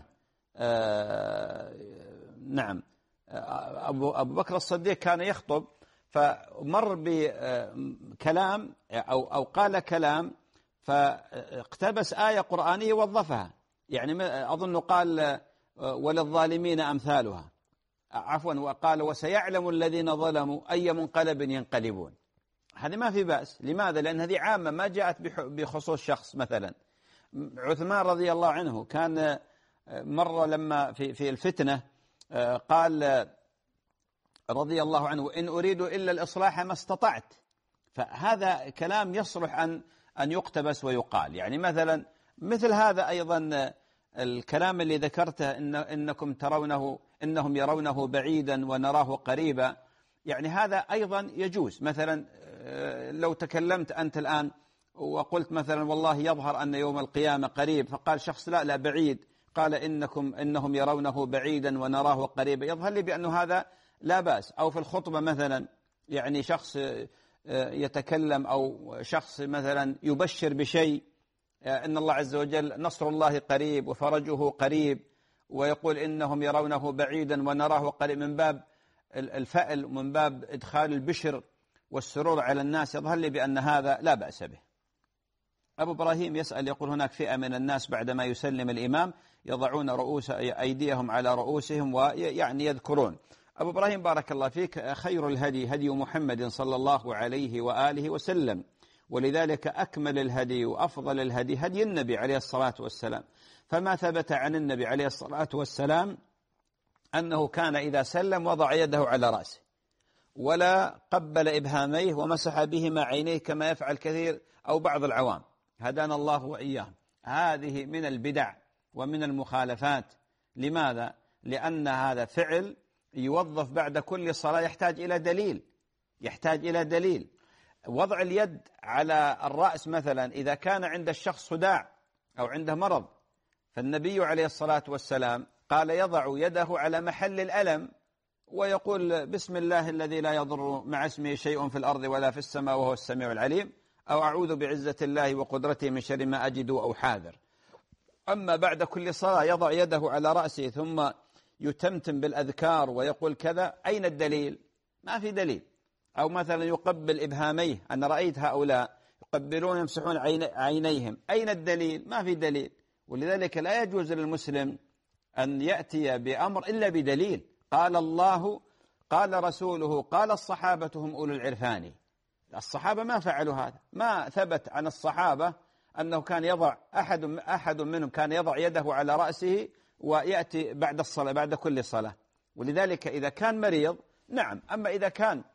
نعم، أبو أبو بكر الصديق كان يخطب فمر بكلام أو أو قال كلام فاقتبس آية قرآنية وظفها، يعني أظن قال وللظالمين أمثالها، عفوا، وقال وسيعلم الذين ظلموا أي منقلب ينقلبون. هذه ما في بأس. لماذا؟ لأن هذه عامة ما جاءت بخصوص شخص. مثلا عثمان رضي الله عنه كان مرة لما في في الفتنة قال رضي الله عنه إن أريد إلا الإصلاح ما استطعت. فهذا كلام يصلح أن أن يقتبس ويقال. يعني مثلا مثل هذا أيضا الكلام اللي ذكرته إن إنكم ترونه إنهم يرونه بعيدا ونراه قريبا، يعني هذا أيضا يجوز. مثلا لو تكلمت أنت الآن وقلت مثلا والله يظهر أن يوم القيامة قريب، فقال شخص لا لا بعيد، قال إنكم إنهم يرونه بعيدا ونراه قريبا، يظهر لي بأنه هذا لا بأس. أو في الخطبة مثلا يعني شخص يتكلم أو شخص مثلا يبشر بشيء إن الله عز وجل نصر الله قريب وفرجه قريب، ويقول إنهم يرونه بعيدا ونراه قريب من باب الفأل ومن باب إدخال البشر والسرور على الناس، يظهر لي بأن هذا لا بأس به. أبو إبراهيم يسأل يقول هناك فئة من الناس بعدما يسلم الإمام يضعون رؤوس أيديهم على رؤوسهم ويعني يذكرون. أبو إبراهيم بارك الله فيك، خير الهدي هدي محمد صلى الله عليه وآله وسلم، ولذلك أكمل الهدي وأفضل الهدي هدي النبي عليه الصلاة والسلام. فما ثبت عن النبي عليه الصلاة والسلام أنه كان إذا سلم وضع يده على رأسه ولا قبل إبهاميه ومسح بهما عينيه كما يفعل كثير أو بعض العوام، هدانا الله وإياهم. هذه من البدع ومن المخالفات. لماذا؟ لأن هذا فعل يوظف بعد كل صلاة، يحتاج إلى دليل، يحتاج إلى دليل. وضع اليد على الرأس مثلا إذا كان عند الشخص صداع أو عنده مرض، فالنبي عليه الصلاة والسلام قال يضع يده على محل الألم ويقول بسم الله الذي لا يضر مع اسمه شيء في الأرض ولا في السماء وهو السميع العليم، أو أعوذ بعزة الله وقدرته من شر ما أجد أو حاذر. أما بعد كل صلاة يضع يده على رأسه ثم يتمتم بالأذكار ويقول كذا، أين الدليل؟ ما في دليل. أو مثلا يقبل إبهاميه، أنا رأيت هؤلاء يقبلون يمسحون عينيهم، أين الدليل؟ ما في دليل. ولذلك لا يجوز للمسلم أن يأتي بأمر إلا بدليل. قال الله قال رسوله قال الصحابة هم أولو العرفان. الصحابة ما فعلوا هذا، ما ثبت عن الصحابة أنه كان يضع أحد أحد منهم كان يضع يده على رأسه ويأتي بعد الصلاة بعد كل صلاة. ولذلك إذا كان مريض نعم، أما إذا كان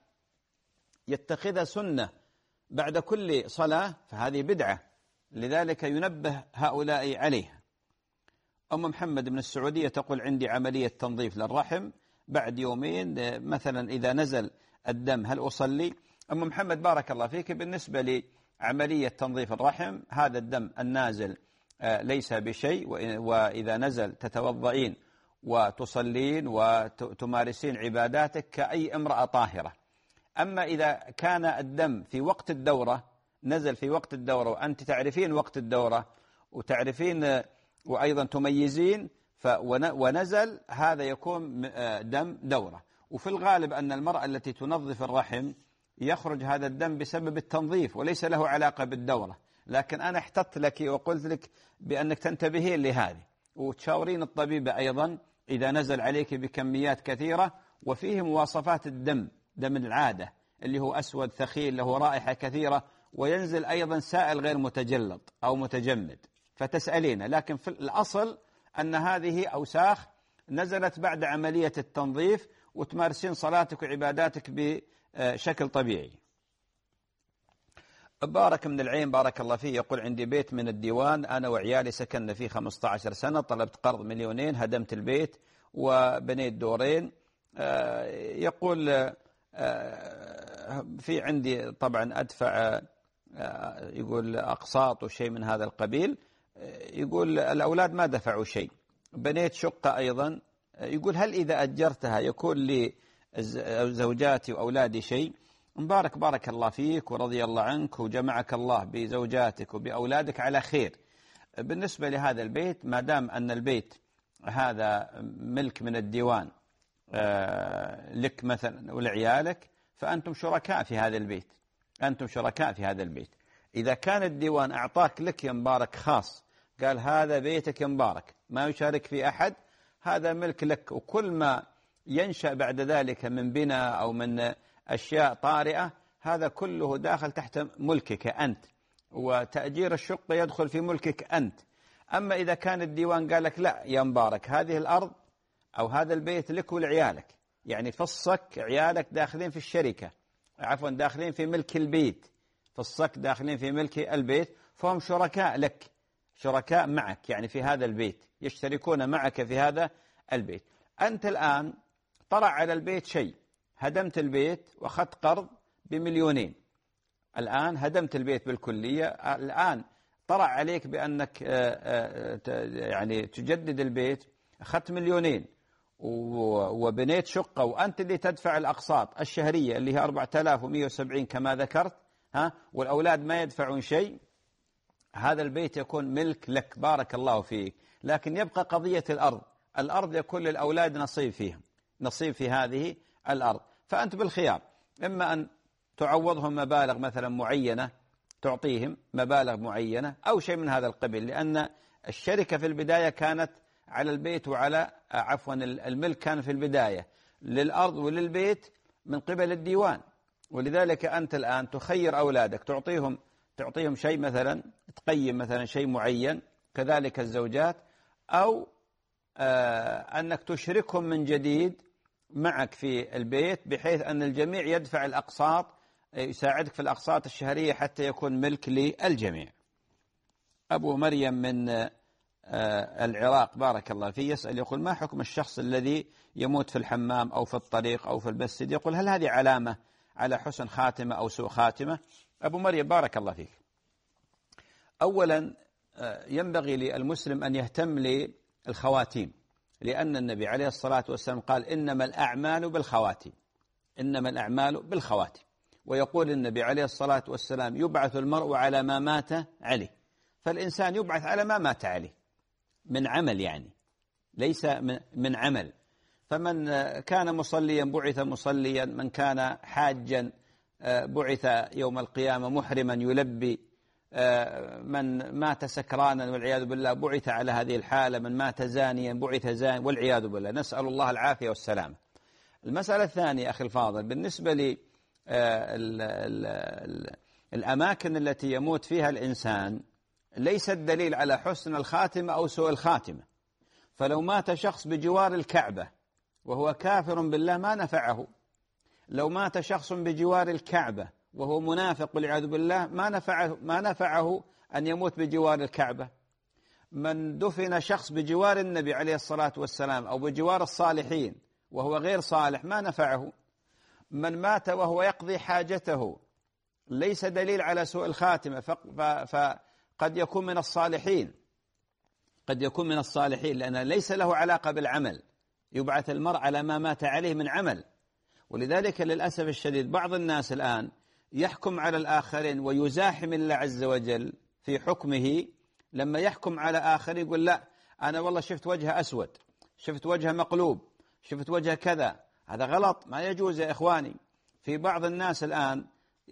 يتخذ سنة بعد كل صلاة فهذه بدعة، لذلك ينبه هؤلاء عليها. أم محمد من السعودية تقول عندي عملية تنظيف للرحم بعد يومين مثلا، إذا نزل الدم هل أصلي؟ أم محمد بارك الله فيك، بالنسبة لعملية تنظيف الرحم هذا الدم النازل ليس بشيء، وإذا نزل تتوضئين وتصلين وتمارسين عباداتك كأي امرأة طاهرة. أما إذا كان الدم في وقت الدورة، نزل في وقت الدورة وأنت تعرفين وقت الدورة وتعرفين وأيضا تميزين ونزل، هذا يكون دم دورة. وفي الغالب أن المرأة التي تنظف الرحم يخرج هذا الدم بسبب التنظيف وليس له علاقة بالدورة. لكن أنا احتطت لك وقلت لك بأنك تنتبهين لهذه وتشاورين الطبيبة أيضا إذا نزل عليك بكميات كثيرة وفيه مواصفات الدم، دم العادة اللي هو أسود ثخيل له رائحة كثيرة، وينزل أيضا سائل غير متجلط أو متجمد، فتسألين. لكن في الأصل أن هذه أوساخ نزلت بعد عملية التنظيف وتمارسين صلاتك وعباداتك بشكل طبيعي. بارك من العين بارك الله فيه يقول عندي بيت من الديوان أنا وعيالي سكننا فيه خمسة عشر سنة، طلبت قرض مليونين، هدمت البيت وبنيت دورين. يقول في عندي طبعا أدفع يقول أقساط وشيء من هذا القبيل، يقول الأولاد ما دفعوا شيء، بنيت شقة أيضا. يقول هل إذا أجرتها يكون لي زوجاتي وأولادي شيء؟ مبارك بارك الله فيك ورضي الله عنك وجمعك الله بزوجاتك وبأولادك على خير. بالنسبة لهذا البيت، ما دام أن البيت هذا ملك من الديوان لك مثلا ولعيالك، فأنتم شركاء في هذا البيت، أنتم شركاء في هذا البيت. إذا كان الديوان أعطاك لك يا مبارك خاص، قال هذا بيتك يا مبارك ما يشارك في أحد، هذا ملك لك، وكل ما ينشأ بعد ذلك من بناء أو من أشياء طارئة هذا كله داخل تحت ملكك أنت، وتأجير الشقة يدخل في ملكك أنت. أما إذا كان الديوان قال لك لا يا مبارك هذه الأرض أو هذا البيت لك ولعيالك، يعني فصك عيالك داخلين في الشركة، عفوا داخلين في ملك البيت، فصك داخلين في ملك البيت، فهم شركاء لك، شركاء معك يعني في هذا البيت، يشتركون معك في هذا البيت. أنت الآن طرأ على البيت شيء، هدمت البيت وأخذت قرض بمليونين، الآن هدمت البيت بالكلية، الآن طرأ عليك بأنك يعني تجدد البيت، أخذت مليونين وبنيت شقة، وأنت اللي تدفع الأقساط الشهرية اللي هي أربعة آلاف ومئة وسبعين كما ذكرت، ها، والأولاد ما يدفعون شيء، هذا البيت يكون ملك لك بارك الله فيك. لكن يبقى قضية الأرض، الأرض يكون للأولاد نصيب فيها، نصيب في هذه الأرض، فأنت بالخيار، إما أن تعوضهم مبالغ مثلا معينة، تعطيهم مبالغ معينة أو شيء من هذا القبيل، لأن الشركة في البداية كانت على البيت وعلى عفوا الملك كان في البداية للأرض وللبيت من قبل الديوان، ولذلك أنت الآن تخير أولادك، تعطيهم تعطيهم شيء مثلا، تقيم مثلا شيء معين، كذلك الزوجات، أو آه أنك تشركهم من جديد معك في البيت، بحيث أن الجميع يدفع الأقساط، يساعدك في الأقساط الشهرية حتى يكون ملك للجميع. أبو مريم من آه العراق بارك الله فيه يسأل، يقول ما حكم الشخص الذي يموت في الحمام أو في الطريق أو في المسجد؟ يقول هل هذه علامة على حسن خاتمة أو سوء خاتمة؟ أبو مريم بارك الله فيك، أولا ينبغي للمسلم أن يهتم للخواتيم، لأن النبي عليه الصلاة والسلام قال إنما الأعمال بالخواتيم، إنما الأعمال بالخواتيم، ويقول النبي عليه الصلاة والسلام يبعث المرء على ما مات عليه، فالإنسان يبعث على ما مات عليه من عمل، يعني ليس من عمل، فمن كان مصليا بعث مصليا، من كان حاجا بعث يوم القيامة محرما يلبي، من مات سكرانا والعياذ بالله بعث على هذه الحالة، من مات زانيا بعث زانيا والعياذ بالله، نسأل الله العافية والسلامة. المسألة الثانية أخي الفاضل، بالنسبة للأماكن التي يموت فيها الإنسان ليس الدليل على حسن الخاتمة أو سوء الخاتمة، فلو مات شخص بجوار الكعبة وهو كافر بالله ما نفعه، لو مات شخص بجوار الكعبة وهو منافق والعياذ بالله ما نفعه ما نفعه أن يموت بجوار الكعبة. من دفن شخص بجوار النبي عليه الصلاة والسلام أو بجوار الصالحين وهو غير صالح ما نفعه. من مات وهو يقضي حاجته ليس دليل على سوء الخاتمة، فقد يكون من الصالحين، قد يكون من الصالحين، لأن ليس له علاقة بالعمل، يبعث المرء على ما مات عليه من عمل. ولذلك للأسف الشديد بعض الناس الآن يحكم على الآخرين ويزاحم الله عز وجل في حكمه، لما يحكم على آخر يقول لا أنا والله شفت وجهه أسود، شفت وجهه مقلوب، شفت وجهه كذا، هذا غلط، ما يجوز يا إخواني. في بعض الناس الآن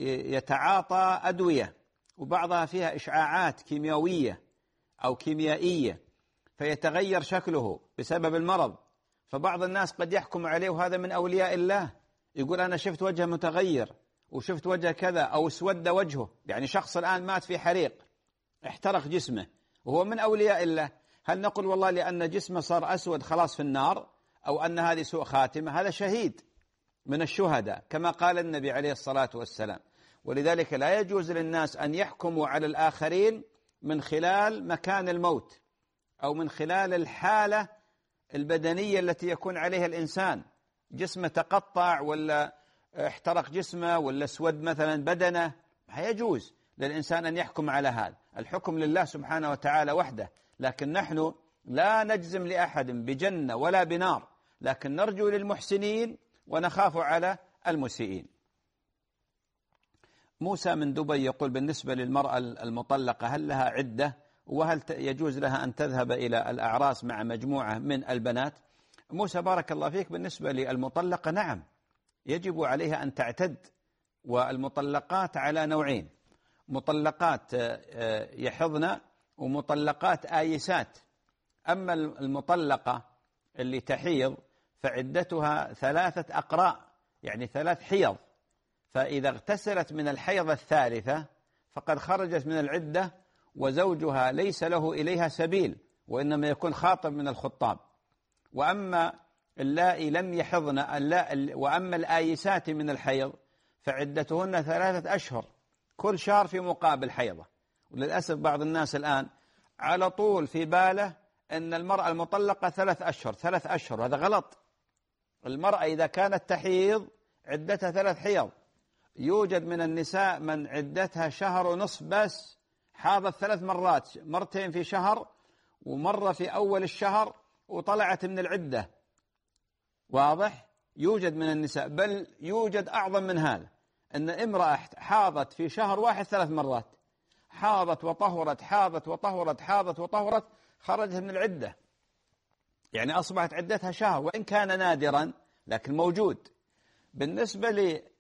يتعاطى أدوية وبعضها فيها إشعاعات كيميائية أو كيميائية فيتغير شكله بسبب المرض، فبعض الناس قد يحكم عليه وهذا من أولياء الله، يقول أنا شفت وجهه متغير وشفت وجهه كذا أو اسود وجهه، يعني شخص الآن مات في حريق احترق جسمه وهو من أولياء الله، هل نقول والله لأن جسمه صار أسود خلاص في النار أو أن هذه سوء خاتمة؟ هذا شهيد من الشهداء كما قال النبي عليه الصلاة والسلام. ولذلك لا يجوز للناس أن يحكموا على الآخرين من خلال مكان الموت أو من خلال الحالة البدنية التي يكون عليها الإنسان، جسمه تقطع ولا احترق جسمه ولا اسود مثلا بدنه، ما يجوز للإنسان أن يحكم على هذا. الحكم لله سبحانه وتعالى وحده، لكن نحن لا نجزم لأحد بجنة ولا بنار، لكن نرجو للمحسنين ونخاف على المسيئين. موسى من دبي يقول بالنسبة للمرأة المطلقة هل لها عدة وهل يجوز لها أن تذهب إلى الأعراس مع مجموعة من البنات؟ موسى بارك الله فيك، بالنسبة للمطلقة نعم يجب عليها أن تعتد، والمطلقات على نوعين: مطلقات يحضن ومطلقات آيسات. أما المطلقة اللي تحيض فعدتها ثلاثة أقراء، يعني ثلاث حيض، فإذا اغتسلت من الحيض الثالثة فقد خرجت من العدة وزوجها ليس له إليها سبيل، وإنما يكون خاطب من الخطاب. وأما اللائي لم يحضن وأما الآيسات من الحيض فعدتهن ثلاثة أشهر، كل شهر في مقابل حيضة. وللأسف بعض الناس الآن على طول في باله أن المرأة المطلقة ثلاث أشهر ثلاث أشهر، هذا غلط. المرأة إذا كانت تحيض عدتها ثلاث حيض. يوجد من النساء من عدتها شهر ونصف بس، حاضت ثلاث مرات، مرتين في شهر ومرة في أول الشهر وطلعت من العدة. واضح؟ يوجد من النساء، بل يوجد أعظم من هذا، أن امرأة حاضت في شهر واحد ثلاث مرات، حاضت وطهرت حاضت وطهرت حاضت وطهرت، خرجت من العدة، يعني أصبحت عدتها شهر، وإن كان نادرا لكن موجود. بالنسبة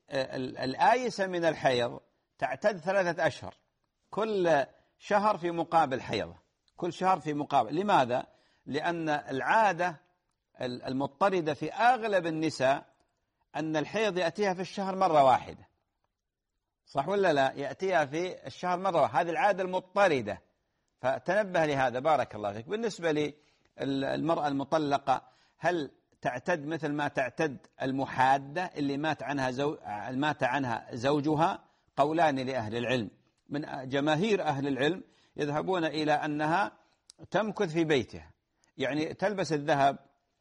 للآيسة من الحيض تعتد ثلاثة أشهر، كل شهر في مقابل حيضة، كل شهر في مقابل. لماذا؟ لأن العادة المضطردة في أغلب النساء أن الحيض يأتيها في الشهر مرة واحدة، صح ولا لا؟ يأتيها في الشهر مرة واحدة، هذه العادة المضطردة، فتنبه لهذا. بارك الله فيك. بالنسبة للمرأة المطلقة هل تعتد مثل ما تعتد المحادة اللي مات عنها زو... مات عنها زوجها؟ قولان لأهل العلم، من جماهير أهل العلم يذهبون إلى أنها تمكث في بيتها، يعني تلبس الذهب،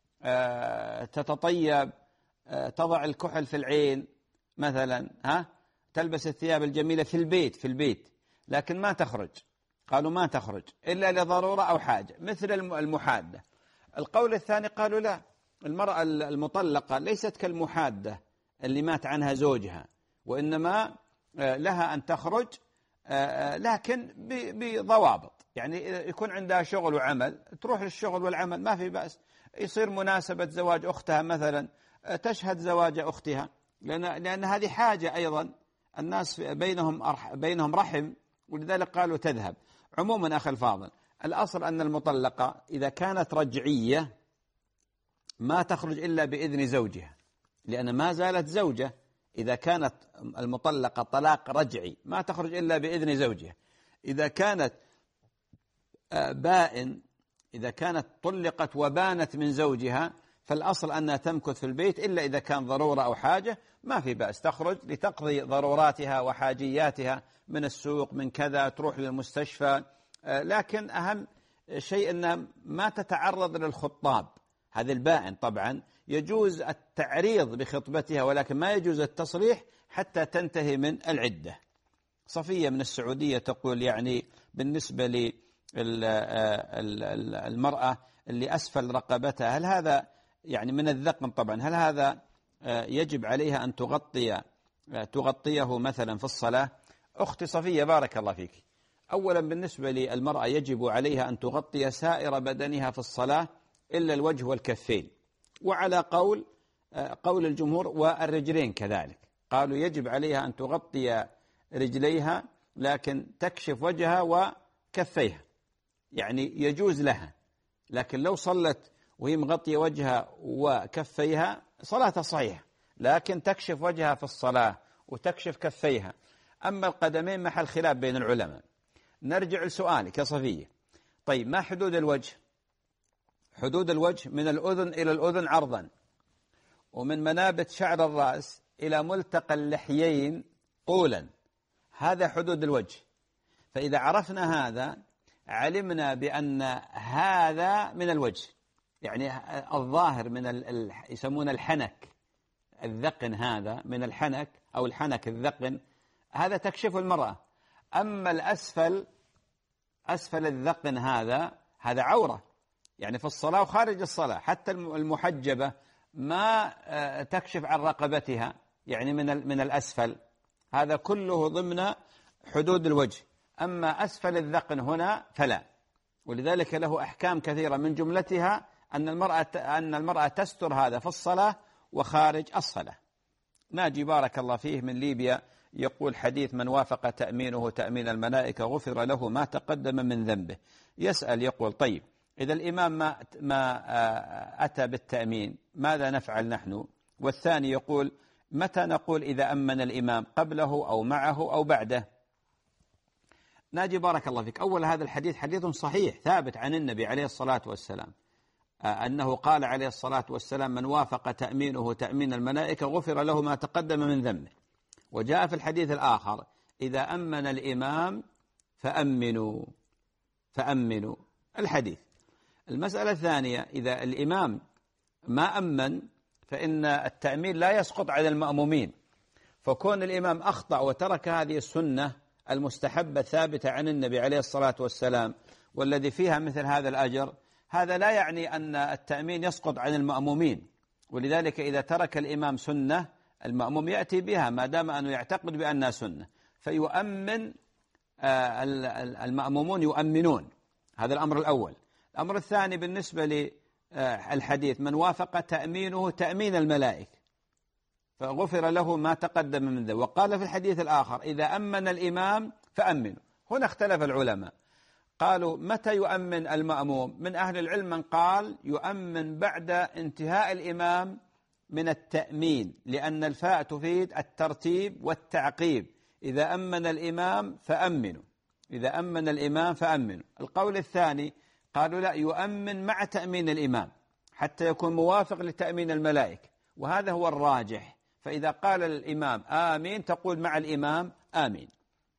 تتطيب، تضع الكحل في العين مثلا، ها، تلبس الثياب الجميلة في البيت في البيت لكن ما تخرج. قالوا ما تخرج إلا لضرورة أو حاجة مثل المحادة. القول الثاني قالوا لا، المرأة المطلقة ليست كالمحادة اللي مات عنها زوجها، وإنما لها أن تخرج لكن بضوابط، يعني يكون عندها شغل وعمل تروح للشغل والعمل ما في بأس، يصير مناسبة زواج أختها مثلا تشهد زواج أختها، لأن, لأن هذه حاجة أيضا، الناس بينهم بينهم رحم، ولذلك قالوا تذهب. عموما أخي الفاضل، الأصل أن المطلقة إذا كانت رجعية ما تخرج إلا بإذن زوجها، لأن ما زالت زوجة. إذا كانت المطلقة طلاق رجعي ما تخرج إلا بإذن زوجها. إذا كانت بائن، إذا كانت طلقت وبانت من زوجها فالأصل أنها تمكث في البيت، إلا إذا كان ضرورة أو حاجة ما في بأس تخرج لتقضي ضروراتها وحاجياتها من السوق من كذا، تروح للمستشفى، لكن أهم شيء أنها ما تتعرض للخطاب. هذا البائن طبعا يجوز التعريض بخطبتها ولكن ما يجوز التصريح حتى تنتهي من العدة. صفية من السعودية تقول يعني بالنسبة للمرأة اللي أسفل رقبتها هل هذا يعني من الذقن طبعا، هل هذا يجب عليها أن تغطي تغطيه مثلا في الصلاة؟ أختي صفية بارك الله فيك، أولا بالنسبة للمرأة يجب عليها أن تغطي سائر بدنها في الصلاة إلا الوجه والكفين، وعلى قول قول الجمهور والرجلين كذلك، قالوا يجب عليها أن تغطي رجليها لكن تكشف وجهها وكفيها، يعني يجوز لها، لكن لو صلت وهي مغطية وجهها وكفيها صلاتها صحيحة، لكن تكشف وجهها في الصلاة وتكشف كفيها. أما القدمين محل خلاف بين العلماء. نرجع لسؤالك يا صفية. طيب ما حدود الوجه؟ حدود الوجه من الأذن إلى الأذن عرضا، ومن منابت شعر الرأس إلى ملتقى اللحيين طولا، هذا حدود الوجه. فإذا عرفنا هذا علمنا بأن هذا من الوجه، يعني الظاهر من ال... يسمون الحنك، الذقن هذا من الحنك أو الحنك الذقن، هذا تكشف المرأة. أما الأسفل أسفل الذقن هذا هذا عورة، يعني في الصلاة وخارج الصلاة، حتى المحجبة ما تكشف عن رقبتها يعني من من الأسفل، هذا كله ضمن حدود الوجه. أما أسفل الذقن هنا فلا، ولذلك له أحكام كثيرة، من جملتها أن المرأة أن المرأة تستر هذا في الصلاة وخارج الصلاة. ناجي بارك الله فيه من ليبيا يقول: حديث من وافق تأمينه تأمين الملائكة غفر له ما تقدم من ذنبه. يسأل يقول: طيب إذا الإمام ما ما أتى بالتأمين ماذا نفعل نحن؟ والثاني يقول: متى نقول إذا أمن الإمام، قبله أو معه أو بعده؟ ناجي بارك الله فيك، أول هذا الحديث حديث صحيح ثابت عن النبي عليه الصلاة والسلام أنه قال عليه الصلاة والسلام: من وافق تأمينه تأمين الملائكة غفر له ما تقدم من ذنبه. وجاء في الحديث الآخر: إذا أمن الإمام فأمنوا فأمنوا الحديث. المسألة الثانية: إذا الإمام ما أمن فإن التأمين لا يسقط على المأمومين، فكون الإمام أخطأ وترك هذه السنة المستحبة الثابتة عن النبي عليه الصلاة والسلام والذي فيها مثل هذا الأجر، هذا لا يعني أن التأمين يسقط عن المأمومين. ولذلك إذا ترك الإمام سنة المأموم يأتي بها ما دام أنه يعتقد بأنها سنة، فيؤمن المأمومون يؤمنون. هذا الأمر الأول. الأمر الثاني بالنسبة للحديث: من وافق تأمينه تأمين الملائكة فغفر له ما تقدم من ذنبه. وقال في الحديث الآخر: إذا أمن الإمام فأمنوا. هنا اختلف العلماء، قالوا متى يؤمن المأموم؟ من أهل العلم من قال يؤمن بعد انتهاء الإمام من التأمين، لأن الفاء تفيد الترتيب والتعقيب. إذا أمن الإمام فأمنوا، إذا أمن الإمام فأمنوا. القول الثاني قالوا لا، يؤمن مع تأمين الإمام حتى يكون موافق لتأمين الملائكة، وهذا هو الراجح. فإذا قال الإمام آمين تقول مع الإمام آمين.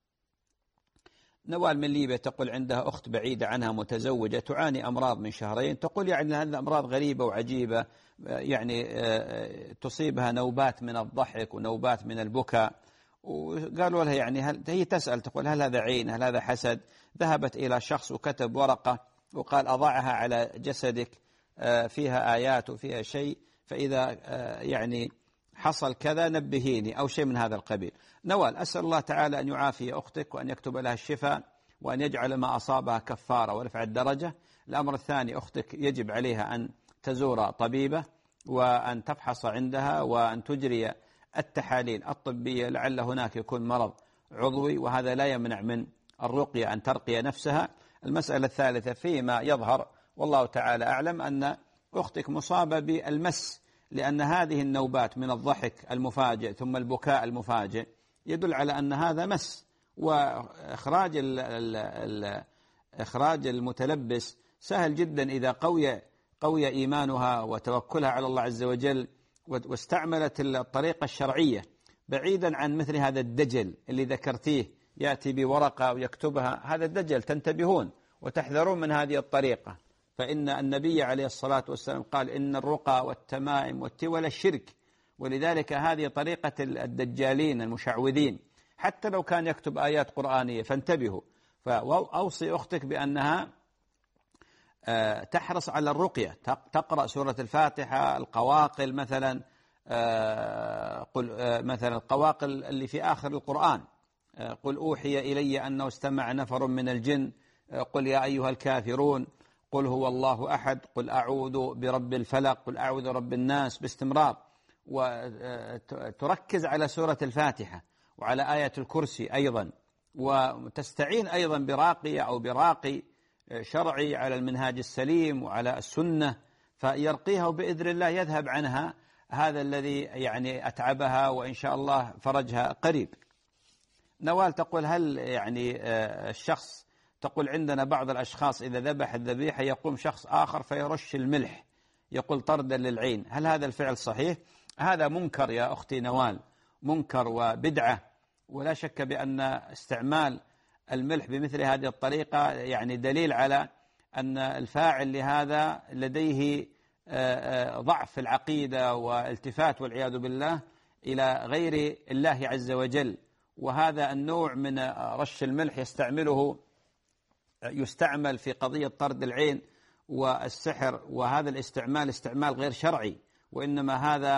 نوال من ليبيا تقول عندها أخت بعيدة عنها متزوجة تعاني أمراض من شهرين، تقول يعني هذه أمراض غريبة وعجيبة، يعني تصيبها نوبات من الضحك ونوبات من البكاء. وقالوا لها يعني هل هي تسأل تقول هل هذا عين، هل هذا حسد؟ ذهبت إلى شخص وكتب ورقة وقال أضعها على جسدك فيها آيات وفيها شيء، فإذا يعني حصل كذا نبهيني أو شيء من هذا القبيل. نوال، أسأل الله تعالى أن يعافي أختك وأن يكتب لها الشفاء وأن يجعل ما أصابها كفارة ورفع الدرجة. الأمر الثاني: أختك يجب عليها أن تزور طبيبة وأن تفحص عندها وأن تجري التحاليل الطبية، لعل هناك يكون مرض عضوي، وهذا لا يمنع من الرقية أن ترقي نفسها. المسألة الثالثة فيما يظهر والله تعالى أعلم أن أختك مصابة بالمس، لأن هذه النوبات من الضحك المفاجئ ثم البكاء المفاجئ يدل على أن هذا مس، وإخراج إخراج المتلبس سهل جدا إذا قوي قوي إيمانها وتوكلها على الله عز وجل واستعملت الطريقة الشرعية بعيدا عن مثل هذا الدجل اللي ذكرتيه يأتي بورقة ويكتبها. هذا الدجل تنتبهون وتحذرون من هذه الطريقة، فإن النبي عليه الصلاة والسلام قال إن الرقى والتمائم والتول الشرك، ولذلك هذه طريقة الدجالين المشعوذين، حتى لو كان يكتب آيات قرآنية فانتبهوا. فأوصي أختك بأنها تحرص على الرقية، تقرأ سورة الفاتحة، القواقل مثلا، قل مثلا القواقل اللي في آخر القرآن، قل أوحي إلي أنه استمع نفر من الجن، قل يا أيها الكافرون، قل هو الله أحد، قل أعوذ برب الفلق، قل أعوذ برب الناس، باستمرار. وتركز على سورة الفاتحة وعلى آية الكرسي أيضا، وتستعين أيضا براقية أو براقي شرعي على المنهاج السليم وعلى السنة، فيرقيها وبإذن الله يذهب عنها هذا الذي يعني أتعبها، وإن شاء الله فرجها قريب. نوال تقول هل يعني الشخص تقول عندنا بعض الأشخاص إذا ذبح الذبيحة يقوم شخص آخر فيرش الملح، يقول طردا للعين، هل هذا الفعل صحيح؟ هذا منكر يا أختي نوال، منكر وبدعة، ولا شك بأن استعمال الملح بمثل هذه الطريقة يعني دليل على أن الفاعل لهذا لديه ضعف العقيدة والتفات والعياذ بالله إلى غير الله عز وجل. وهذا النوع من رش الملح يستعمله يستعمل في قضية طرد العين والسحر، وهذا الاستعمال استعمال غير شرعي، وإنما هذا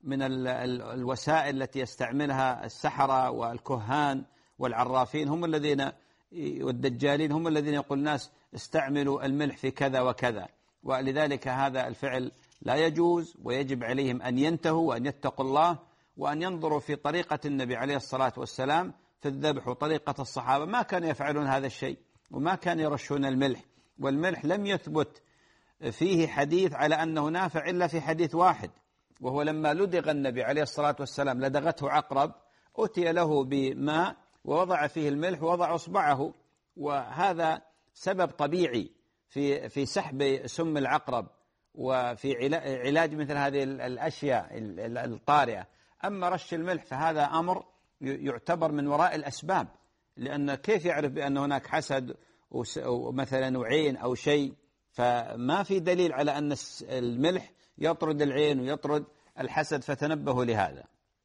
من الوسائل التي يستعملها السحرة والكهان والعرافين، هم الذين والدجالين هم الذين يقول الناس استعملوا الملح في كذا وكذا، ولذلك هذا الفعل لا يجوز، ويجب عليهم أن ينتهوا وأن يتقوا الله وأن ينظروا في طريقة النبي عليه الصلاة والسلام في الذبح وطريقة الصحابة. ما كانوا يفعلون هذا الشيء وما كانوا يرشون الملح، والملح لم يثبت فيه حديث على أنه نافع إلا في حديث واحد، وهو لما لدغ النبي عليه الصلاة والسلام لدغته عقرب أتي له بماء ووضع فيه الملح ووضع إصبعه، وهذا سبب طبيعي في في سحب سم العقرب وفي علاج مثل هذه الأشياء الطارئة. أما رش الملح فهذا أمر يعتبر من وراء الأسباب، لأن كيف يعرف بأن هناك حسد ومثلا وعين أو شيء؟ فما في دليل على أن الملح يطرد العين ويطرد الحسد، فتنبهوا لهذا.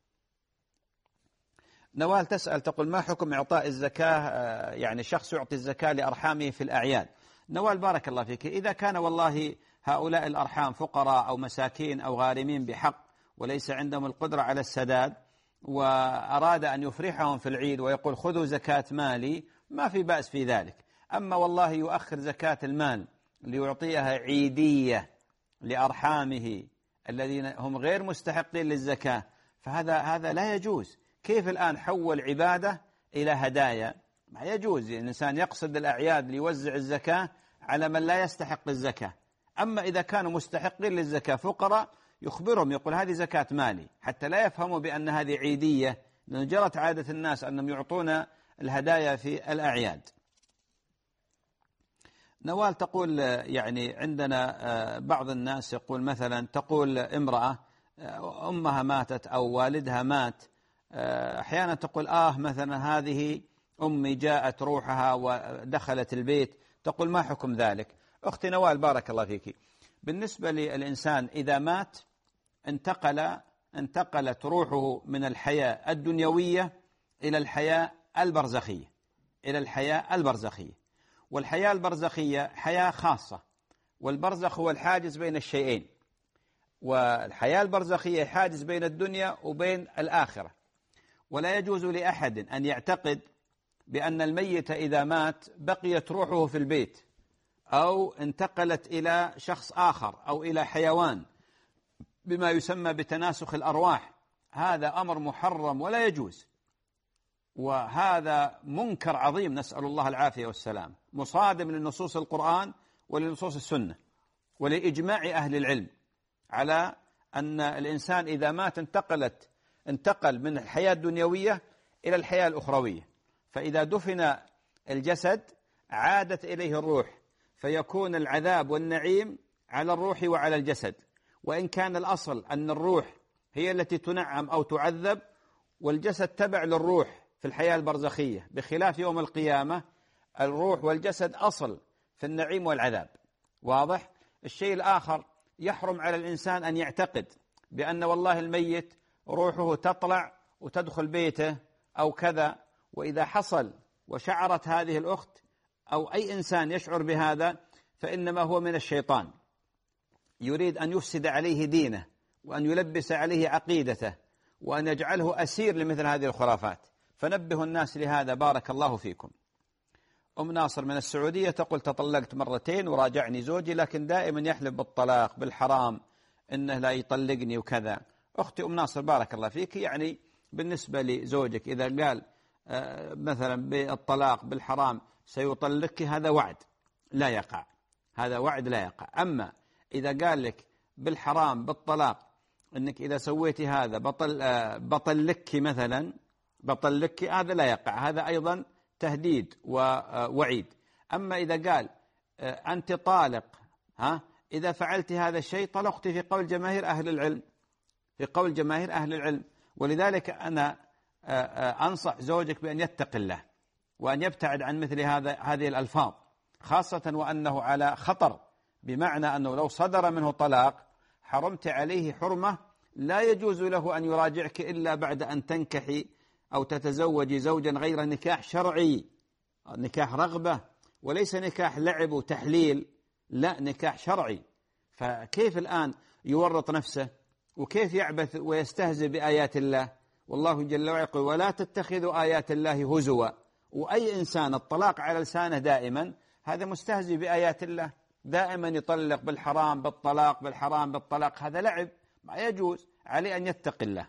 نوال تسأل تقول ما حكم إعطاء الزكاة، يعني شخص يعطي الزكاة لأرحامه في الأعياد؟ نوال بارك الله فيك، إذا كان والله هؤلاء الأرحام فقراء أو مساكين أو غارمين بحق وليس عندهم القدرة على السداد وأراد أن يفرحهم في العيد ويقول خذوا زكاة مالي، ما في بأس في ذلك. أما والله يؤخر زكاة المال ليعطيها عيدية لأرحامه الذين هم غير مستحقين للزكاة، فهذا هذا لا يجوز. كيف الآن حول عبادة إلى هدايا؟ ما يجوز الإنسان يقصد الأعياد ليوزع الزكاة على من لا يستحق الزكاة. أما إذا كانوا مستحقين للزكاة فقراء يخبرهم يقول هذه زكاة مالي، حتى لا يفهموا بأن هذه عيدية، لأن جرت عادة الناس أنهم يعطون الهدايا في الأعياد. نوال تقول يعني عندنا بعض الناس يقول مثلا تقول امرأة أمها ماتت أو والدها مات، أحيانا تقول آه مثلا هذه أمي جاءت روحها ودخلت البيت، تقول ما حكم ذلك؟ أختي نوال بارك الله فيك، بالنسبة للإنسان إذا مات انتقل انتقلت روحه من الحياة الدنيوية إلى الحياة البرزخية إلى الحياة البرزخية والحياة البرزخية حياة خاصة، والبرزخ هو الحاجز بين الشيئين، والحياة البرزخية حاجز بين الدنيا وبين الآخرة. ولا يجوز لأحد أن يعتقد بأن الميت إذا مات بقيت روحه في البيت أو انتقلت إلى شخص آخر أو إلى حيوان بما يسمى بتناسخ الأرواح. هذا أمر محرم ولا يجوز، وهذا منكر عظيم، نسأل الله العافية والسلام، مصادم لنصوص القرآن ولنصوص السنة ولإجماع أهل العلم على أن الإنسان إذا مات انتقلت انتقل من الحياة الدنيوية إلى الحياة الأخروية، فإذا دفن الجسد عادت إليه الروح، فيكون العذاب والنعيم على الروح وعلى الجسد، وإن كان الأصل أن الروح هي التي تنعم أو تعذب والجسد تبع للروح في الحياة البرزخية، بخلاف يوم القيامة الروح والجسد أصل في النعيم والعذاب. واضح؟ الشيء الآخر يحرم على الإنسان أن يعتقد بأن والله الميت روحه تطلع وتدخل بيته أو كذا، وإذا حصل وشعرت هذه الأخت أو أي إنسان يشعر بهذا فإنما هو من الشيطان، يريد أن يفسد عليه دينه وأن يلبس عليه عقيدته وأن يجعله أسير لمثل هذه الخرافات، فنبه الناس لهذا بارك الله فيكم. أم ناصر من السعودية تقول تطلقت مرتين وراجعني زوجي لكن دائما يحلف بالطلاق بالحرام إنه لا يطلقني وكذا. أختي أم ناصر بارك الله فيك، يعني بالنسبة لزوجك إذا قال مثلا بالطلاق بالحرام سيطلقك هذا وعد لا يقع، هذا وعد لا يقع. أما إذا قال لك بالحرام بالطلاق إنك إذا سويتي هذا بطل بطلقك مثلا بطلقك، هذا لا يقع، هذا أيضا تهديد ووعيد. أما إذا قال أنت طالق، ها إذا فعلت هذا الشيء طلقت في قول جماهير أهل العلم، في قول جماهير أهل العلم. ولذلك أنا أنصح زوجك بأن يتق الله وأن يبتعد عن مثل هذا هذه الألفاظ، خاصة وأنه على خطر، بمعنى أنه لو صدر منه طلاق حرمت عليه حرمة لا يجوز له أن يراجعك إلا بعد أن تنكحي أو تتزوجي زوجا غير نكاح شرعي، نكاح رغبة وليس نكاح لعب وتحليل، لا نكاح شرعي. فكيف الآن يورط نفسه وكيف يعبث ويستهزئ بآيات الله؟ والله جل وعلا يقول ولا تتخذوا آيات الله هزوا. وأي إنسان الطلاق على لسانه دائما هذا مستهزئ بآيات الله، دائما يطلق بالحرام بالطلاق بالحرام بالطلاق، هذا لعب ما يجوز، عليه أن يتقي الله.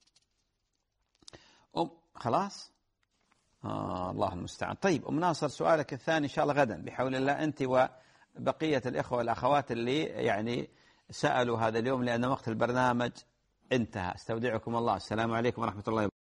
أم خلاص آه الله المستعان. طيب أم ناصر سؤالك الثاني إن شاء الله غدا بحول الله، أنت وبقية الإخوة والأخوات اللي يعني سألوا هذا اليوم، لأن وقت البرنامج انتهى. استودعكم الله، السلام عليكم ورحمة الله وبركاته.